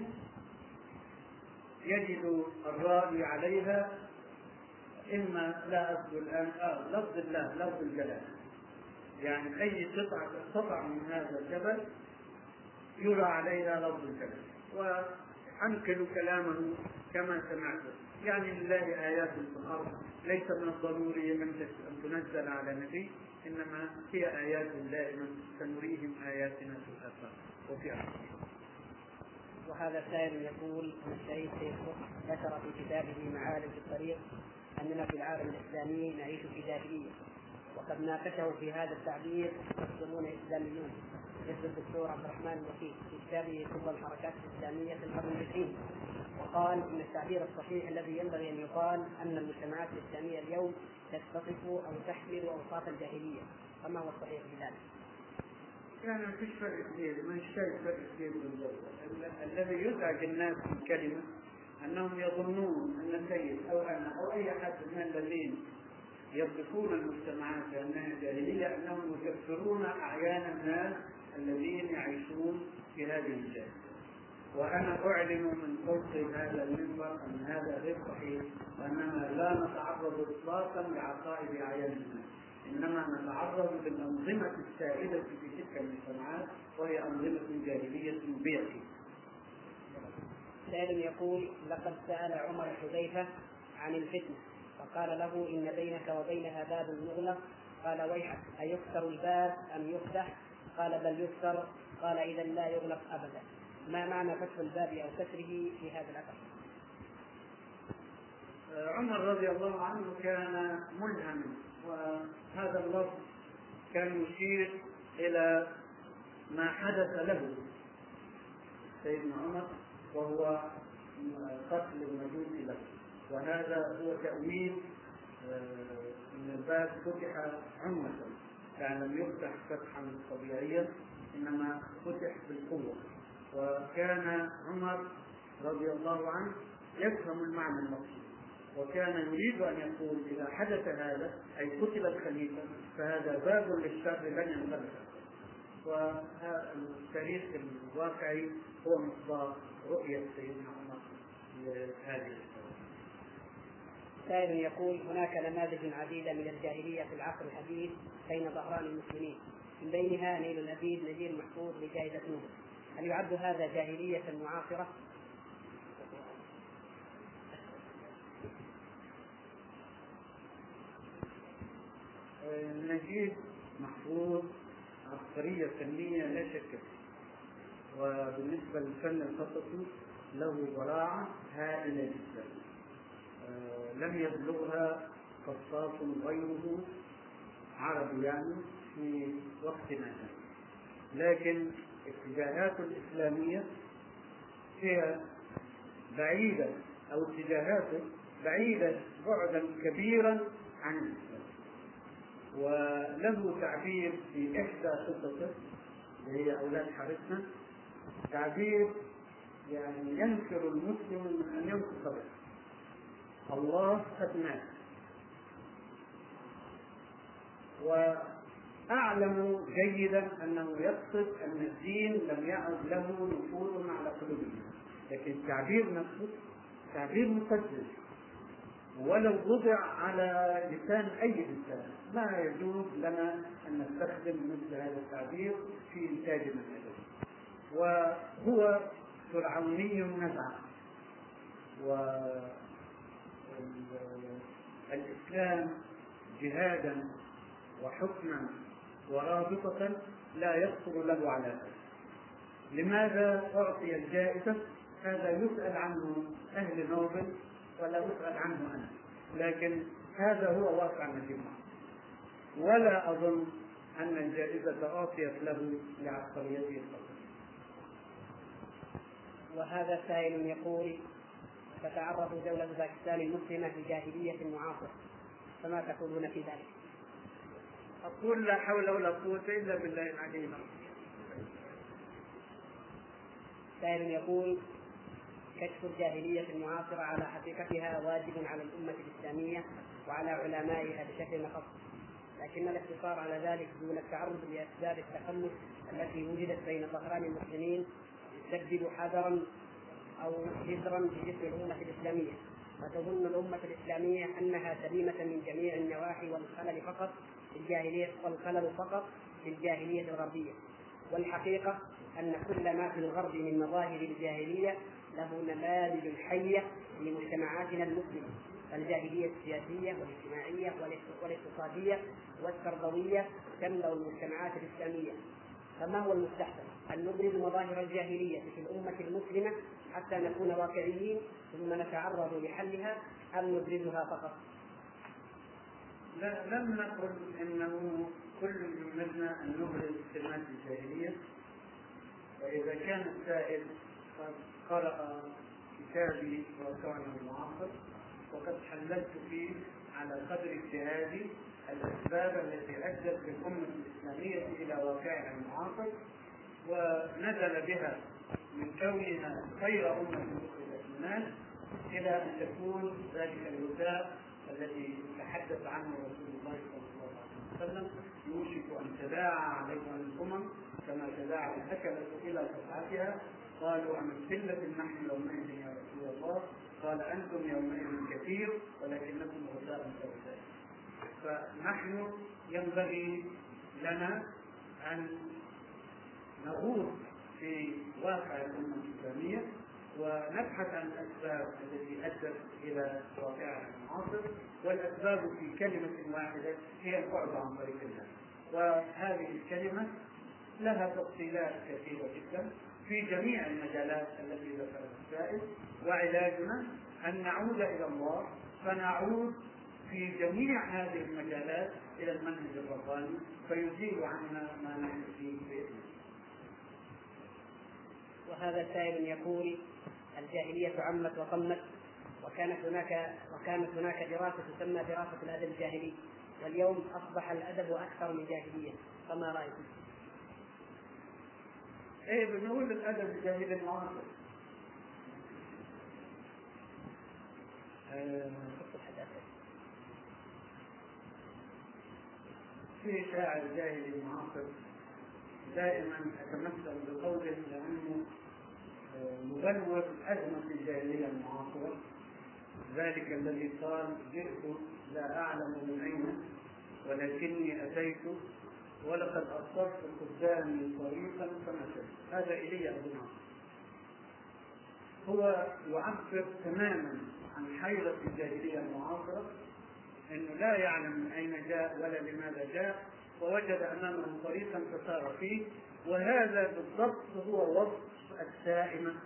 يجد الرائي عليها، إما لا أذكر الآن آه لفظ الله لفظ الجلال، يعني أي قطعة تقطع من هذا الجبل يرى عليها لفظ الجلال. وأنقل كلامه كما سمعته، يعني لله آيات في الأرض ليس من الضروري أن تنزل على نبي، إنما هي آيات دائما سنريهم آياتنا في الآفاق وفي أرض. وهذا سائل يقول: الشيخ ذكر في كتابه معالم في الطريق أننا في العالم الإسلامي نعيش في جاهلية، وقد ناقشه في هذا التعبير مسلمون إسلاميون مثل الدكتور عبد الرحمن الوكيل في كتابه كل الحركات الإسلامية في القرن العشرين، وقال إن التعبير الصحيح الذي ينبغي أن يقال أن المجتمعات الإسلامية اليوم تتصف أو تحمل أوصاف الجاهلية. فما هو الصحيح في ذلك؟ يعني ما فيش فرق كبير، ما شايف فرق كبير بالضبط. الذي يزعج الناس في الكلمة أنهم يظنون أن السيد أو أنا أو أي أحد من الذين يصفون المجتمعات بأنها جاهلية أنهم يكفرون أعيان الناس الذين يعيشون في هذه الجاهلية. وأنا أعلن من فوق هذا المنبر أن هذا غير صحيح، وأننا لا نتعرض إطلاقا لعقائد أعيان الناس، إنما نتعرض للأنظمة السائدة في تلك المجتمعات، وهي أنظمة جاهلية بيئية. سائل يقول: لقد سأل عمر حذيفة عن الفتنة فقال له: إن بينك وبينها باب مغلق. قال: ويحك، أيكسر الباب أم يفتح؟ قال: بل يكسر. قال: إذا لا يغلق أبدا. ما معنى فتح الباب أو كسره في هذا الأثر؟ عمر رضي الله عنه كان ملهما، وهذا اللفظ كان يشير إلى ما حدث له سيدنا عمر وهو قتل المجوس له، وهذا هو تأويل أن الباب فتح عنوة، يعني لم يفتح فتحا طبيعيا إنما فتح بالقوة. وكان عمر رضي الله عنه يفهم المعنى المقصود، وكان يريد أن يقول إذا حدث هذا أي قتل الخليفة فهذا باب للشر لن ينفتح. والتاريخ الواقعي هو مصداق رؤية سيدنا عمر لهذه الشر. سائل يقول: هناك نماذج عديدة من الجاهلية في العصر الحديث بين ظهران المسلمين، من بينها نيل الأبيد نجيب محفوظ لجائزة نوبل. هل يعد هذا جاهلية معاصرة؟ نجيب محفوظ عبقرية فنية لا شك فيه، وبالنسبة للفن القصصي له براعة هائلة جدا لم يبلغها قصاص غيره عربي يعني في وقتنا هذا. لكن اتجاهاته الإسلامية هي بعيدة أو اتجاهاته بعيدة بعدا كبيرا عن الإسلام. وله تعبير في إحدى قصصه اللي هي أولاد حارتنا، تعبير يعني ينكر المسلم من أن ينكر به: الله قد مات. وأعلم جيدا أنه يقصد أن الدين لم يعد له نفوذ على قلوبنا، لكن التعبير نفسه تعبير مقدس، ولو وضع على لسان أي إنسان ما يجوز لنا أن نستخدم مثل هذا التعبير في إنتاجنا الأدبي. وهو فرعوني نزعة، والإسلام جهادا وحكما ورابطة لا يخطر له على ذلك. لماذا أعطي الجائزة؟ هذا يسأل عنه أهل نوبل ولا أسأل عنه أنا، لكن هذا هو واقع نجيب محفوظ، ولا أظن أن الجائزة أعطيت له لعبقريته الفقط. وهذا سائل يقول: تتعرض دولة باكستان المسلمة لجاهلية معاصرة، فما تقولون في ذلك؟ أقول لا حول ولا قوة إلا بالله العلي العظيم. سائل يقول: كشف الجاهلية المعاصرة على حقيقتها واجب على الأمة الإسلامية وعلى علمائها بشكل خاص، لكن الاقتصار على ذلك دون التعرض لأسباب التخلف التي وجدت بين ظهران المسلمين يسبب حذرا أو جسرا في جسم الأمة الإسلامية، فتظن الأمة الإسلامية أنها سليمة من جميع النواحي والخلل فقط في الجاهلية والخلل فقط في الجاهلية الغربية، والحقيقة أن كل ما في الغرب من مظاهر الجاهلية له نماذج حية لمجتمعاتنا المسلمة، الجاهلية السياسية والاجتماعية والاقتصادية والتربوية تملأ المجتمعات الإسلامية. فما هو المستحسن؟ أن نبرز مظاهر الجاهلية في الأمة المسلمة حتى نكون واقعيين ثم نتعرض لحلها، أم نبرزها فقط؟ لا لم نقل انه كل منا ان نبرز سمات الجاهليه. واذا كان السائل قد قرأ كتابي واقعنا المعاصر وقد حللت فيه على قدر اجتهادي الاسباب التي ادت بالامه الاسلاميه الى واقعها المعاصر، ونزل بها من كونها خير امه اخرجت للناس الى ان تكون ذلك الوثاق الذي تحدث عنه رسول الله صلى الله عليه وسلم: يوشك ان تداعى عليها الامم كما تداعى الاكله الى قطعتها. قالوا: أمن قلة نحن يومئذ يا رسول الله؟ قال: أنتم يومئذ كثير ولكنكم غثاء كغثاء. فنحن ينبغي لنا أن نغوص في واقع الأمة الإسلامية ونبحث عن الأسباب التي أدت إلى واقعها المعاصر، والأسباب في كلمة واحدة هي البعد عن طريق الله. وهذه الكلمة لها تفصيلات كثيرة جدا في جميع المجالات التي ذكرها السائل، وعلاجنا أن نعود إلى الله، فنعود في جميع هذه المجالات إلى المنهج الرباني فيزيل عنا ما نحن فيه بإذن. وهذا السائل يقول: الجاهلية عمت وقمت، وكانت هناك وكانت هناك دراسة تسمى دراسة الأدب الجاهلي، واليوم أصبح الأدب أكثر من جاهلية، فما رأيكم؟ ايه بنقول الادب الجاهلي المعاصر. آه في شاعر جاهلي معاصر دائما اتمثل بقوله لانه مبلور ازمه الجاهليه المعاصره، ذلك الذي قال: جئت لا اعلم من اين ولكني اتيت ولقد أصبت قدامي طريقا فمشيت. هذا إيليا أبو ناصر. هو يعبر تماما عن حيرة الجاهلية المعاصرة، أنه لا يعلم من أين جاء ولا لماذا جاء، ووجد أمامه طريقا فسار فيه. وهذا بالضبط هو وصف السائمة: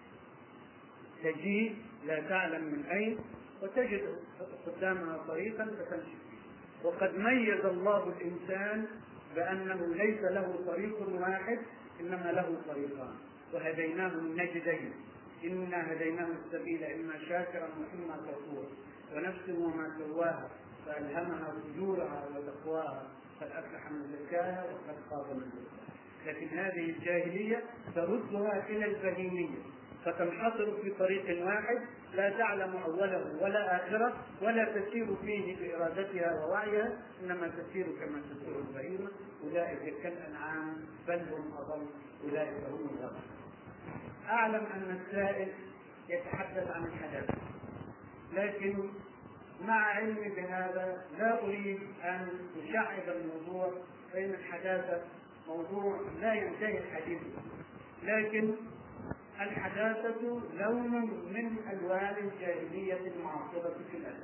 تجيء لا تعلم من أين وتجد قدامها طريقا فتمشي فيه. وقد ميز الله الإنسان بأنه ليس له طريق واحد إنما له طريقان، وهديناه النجدين، إنا هديناه السبيل إما شاكرا وإما كفورا، ونفس وما سواها فألهمها فجورها وتقواها قد أفلح من زكاها وقد خاب من دساها. لكن هذه الجاهلية تردها إلى البهيمية، فتنحصر في طريق واحد لا تعلم أوله ولا آخره ولا تسير فيه بإرادتها ووعيها، إنما تسير كما تسير البهيمة. أولئك كالأنعام بل هم أضل، أولئك هم الغابة. أعلم أن السائل يتحدث عن الحداثة، لكن مع علمي بهذا لا أريد أن أشعب الموضوع، فإن الحداثة موضوع لا ينتهي الحديث، لكن الحداثة لون من ألوان الجاهلية المعاصرة في الأدب،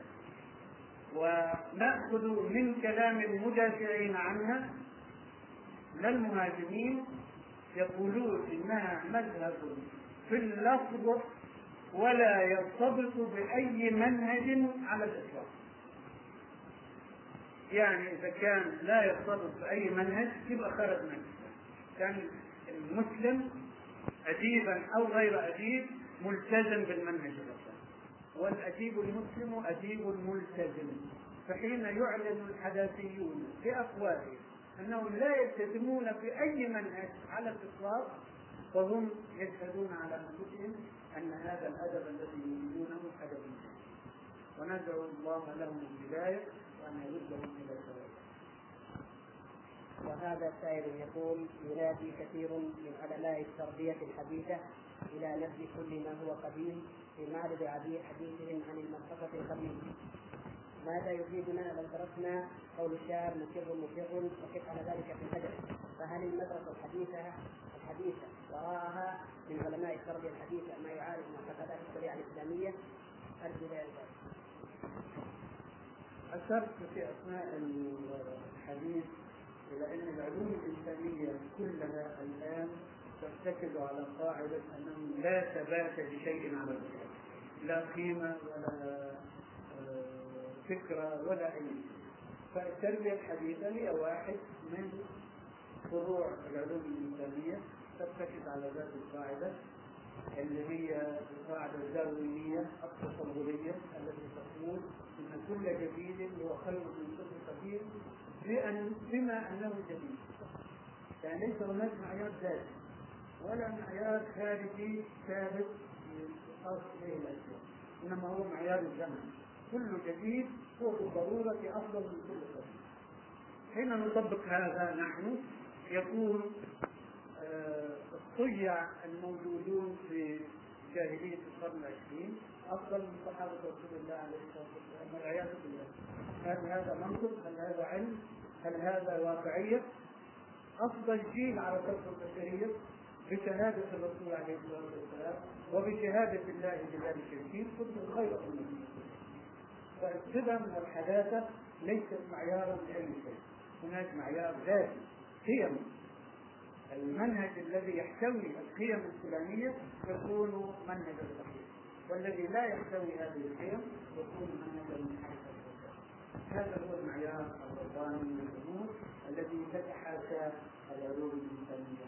ونأخذ من كلام المدافعين عنها لا المهاجمين، يقولون إنها مذهب في اللفظ ولا يرتبط بأي منهج على الإطلاق. يعني إذا كان لا يرتبط بأي منهج يبقى خرج منه. كان المسلم أديبا أو غير أديب ملتزم بالمنهج الرباني، والأديب المسلم أديب ملتزم. فحين يعلن الحداثيون في أقوالهم أنهم لا يلتزمون بأي منهج على الإطلاق، فهم يشهدون على أنفسهم أن هذا الأدب الذي يريدونه أدب جاهلي، وندعو الله لهم الهداية وأن يردهم إلى السواء. وهذا سائل يقول: ينادي كثير من علماء التربية الحديثة إلى نفي كل ما هو قديم في معرض حديثهم عن المنطقة القديمة. ماذا يفيدنا لو تركنا قول الشاعر مكر مكر وكيف على ذلك في الأدب؟ فهل المدرسة الحديثة الحديثة وراءها من علماء التربية الحديثة ما يعارض معتقدات الشريعة الإسلامية؟ أرجو ذلك. أشرت في أثناء الحديث إلى أن العلوم الإنسانية كلها الآن ترتكز على قاعدة أنه لا ثبات لشيء على الأرض، لا قيمة ولا فكرة ولا أي شيء. فالتربية الحديثة هي واحد من فروع العلوم الإنسانية ترتكز على ذات القاعدة اللي هي القاعدة الداروينية التصورية التي تقول أن كل جديد هو خير من كل قديم بأن بما أنه جديد. يعني ليس هناك معيار ذاتي ولا معيار خارجي ثابت خاص به الأشياء، إنما هو معيار الزمن. كل جديد هو بالضرورة أفضل من كل قديم. حين نطبق هذا نحن يكون الصيع آه الموجودون في جاهلية القرن العشرين أفضل من صحابة رسول الله عليه الصلاة والسلام والعياذ بالله. هل هذا منطق؟ هل هذا علم؟ هل هذا واقعية؟ أفضل جيل على كفر البشرية بشهادة الرسول عليه الصلاة والسلام وبشهادة الله بذلك الجيل كنتم خير أمة. فالقدم والحداثة ليست معيارا لأي شيء، هناك معيار ذاتي قيم. المنهج الذي يحتوي القيم الفلانية يكون منهجا صحيحا، والذي لا يحتوي هذه القيم يكون منهجا منحرفا. هذا هو المعيار الرباني من الامور الذي تتحاشى العلوم الانسانيه.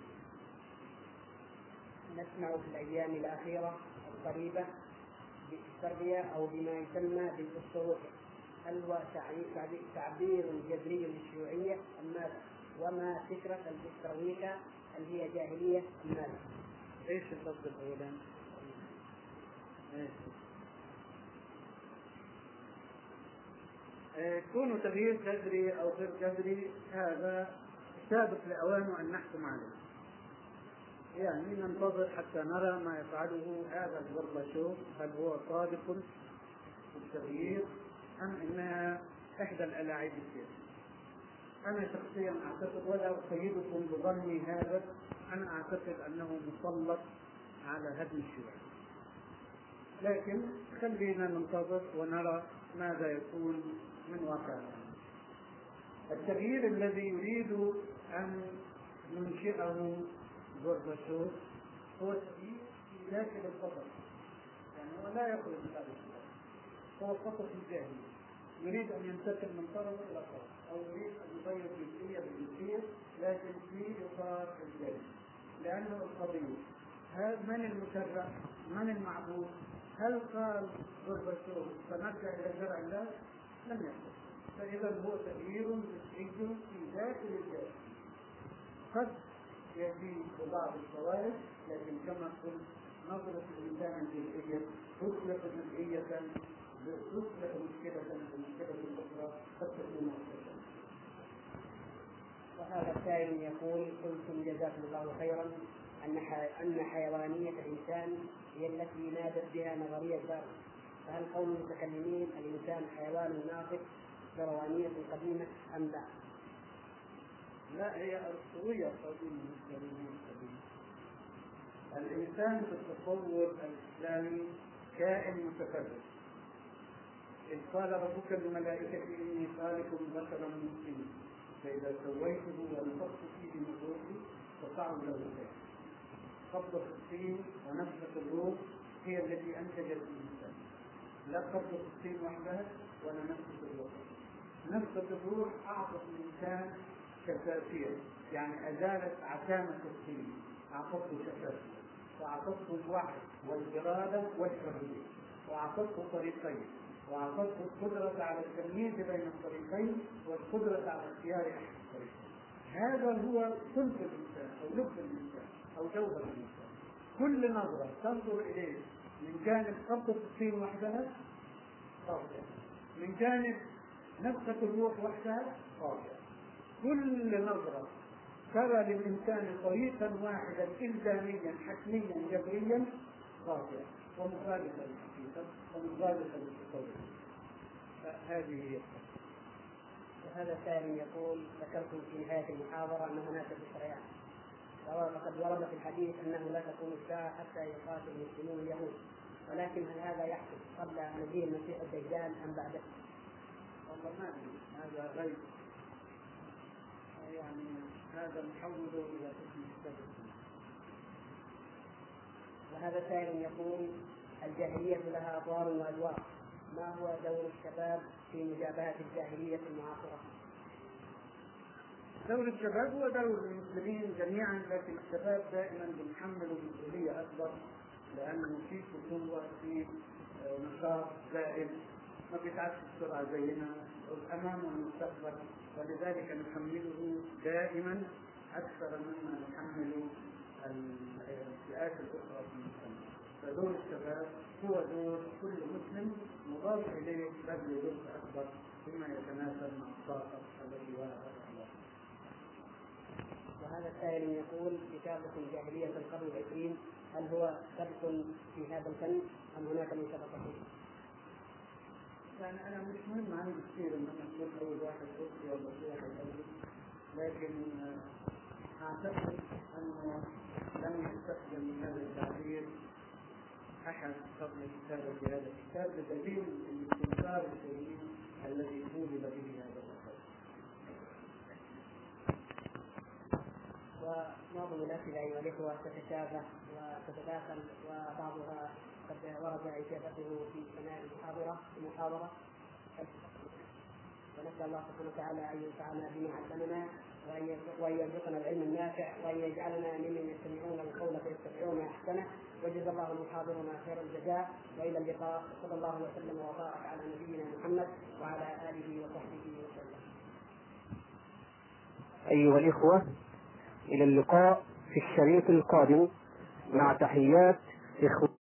نسمع في الايام الاخيره القريبه بالتربيه او بما يسمى بالاسطوره. هل هو تعبير جذري للشيوعيه ام ماذا؟ وما فكره البسترويكا هل هي جاهليه ام ماذا؟ ايش اللفظ الاولى؟ كون تغيير جذري او غير جذري هذا سابق لاوانه ان نحكم عليه. يعني ننتظر حتى نرى ما يفعله هذا الغورباتشوف، هل هو صادق في التغيير ام انها احدى الالاعيب السياسيه. انا شخصيا اعتقد ولا اقيدكم بظني هذا، انا اعتقد انه مسلط على هدم الشيوعيه. لكن خلينا ننتظر ونرى ماذا يكون من واقع. التغيير الذي يريد ان ينشئه غورباتشوف هو تغيير في داخل القطر، يعني هو لا يخرج من هذا القطر، هو قطر الجاهلي يريد ان ينتقل من طرف الى طرف او يريد ان يغير جزئيه بجزئيه لكن في اطار الجاهلي. لانه القضيه من المشرع؟ من المعبود؟ هل قال غورباتشوف سنرجع الى شرع الله؟ لم يقل. فاذا هو تغيير جزئي في داخل الجاهلي قد يأتي ببعض الفوائد، لكن كما قلت نظرة الإنسان الجزئية تصلح جزئية تصلح مشكلة بمشكلة أخرى قد تكون مشكلة. وهذا سائل يقول: قلتم جزاكم الله خيرا أن أن حيوانية الإنسان هي التي نادت بها نظرية داروين، فهل قول المتكلمين الإنسان حيوان ناطق دروانية قديمة أم لا؟ لا، هي أسطورية قديمة قديمة قديمة. الإنسان في التصور الإسلامي كائن متفرد. إذ قال ربك للملائكة إني خالق بشرا من طين فإذا سويته ونفخت فيه من روحي فقعوا له ذلك. قبضة الطين ونفخة الروح هي التي أنتجت الإنسان، لا قبضة الطين وحدها ولا نفخة الروح. نفخة الروح أعطت الإنسان شفافية، يعني أزالت عتامة الطين، أعطته شفافية وأعطته الوعي والإرادة والحرية وأعطته طريقين، وأعطته القدرة على التمييز بين الطريقين والقدرة على اختيار أحد الطريقين. هذا هو صلب الإنسان أو لب الإنسان أو جوهر الإنسان. كل نظرة تنظر إليه من جانب قبضة الطين وحدها خاطئة، من جانب نفخة الروح وحدها خاطئة. كل نظرة ترى للإنسان طريقا واحدا إلزاميا حتميا جبريا خاطئة ومخالفة للحقيقة ومخالفة للتصور. هذه هي. وهذا سائل يقول: ذكرتم في نهاية المحاضرة أن هناك بشريات، وقد ورد في الحديث أنه لا تقوم الساعة حتى يقاتل المسلمون اليهود، ولكن هل هذا يحدث قبل مجيء المسيح الدجال أم بعده؟ والله ما أدري، هذا غيب، يعني هذا نحوله إلى قسم مختلف. وهذا سائل يقول: الجاهلية لها أطوار وأدوار، ما هو دور الشباب في مجابهة الجاهلية المعاصرة؟ دور الشباب هو دور المسلمين جميعا، لكن الشباب دائما بنحملوا مسؤولية أكبر لأنه في فتوة، في نشاط زائد، ما بيتعبش بسرعة زينا، أمامه المستقبل، ولذلك نحمله دائما أكثر مما نحمل الفئات الأخرى في المجتمع. فدور الشباب هو دور كل مسلم مضاف إليه بذل جزء أكبر بما يتناسب مع الطاقة التي وهبها الله. وهذا السائل يقول: كتابة الجاهلية في القرن العشرين هل هو سبق في هذا الفن أم هناك من سبق فيه؟ يعني أنا مش مهم عندي كثير إن أنا أقول أول واحد أوصي ولا أول واحد أول، لكن أعتقد أنه لم يستخدم هذا التعبير أحد قبل كتابة هذا الكتاب بدليل الاستنكار الشديد الذي طولب به هذا الكتاب. ومعظم الأسئلة أيها الإخوة تتشابه وتتداخل، وبعضها قد ورد إجابته في ثناء المحاضرة المحاضرة ونسأل الله سبحانه وتعالى أن ينفعنا بما علمنا وأن يرزقنا العلم النافع وأن يجعلنا ممن يستمعون القول فيتبعون أحسنه، وجزا الله المحاضرنا خير الجزاء، وإلى اللقاء، صلى الله وسلم وبارك على نبينا محمد وعلى آله وصحبه وسلم. أيها الإخوة، إلى اللقاء في الشريط القادم، مع تحيات إخوة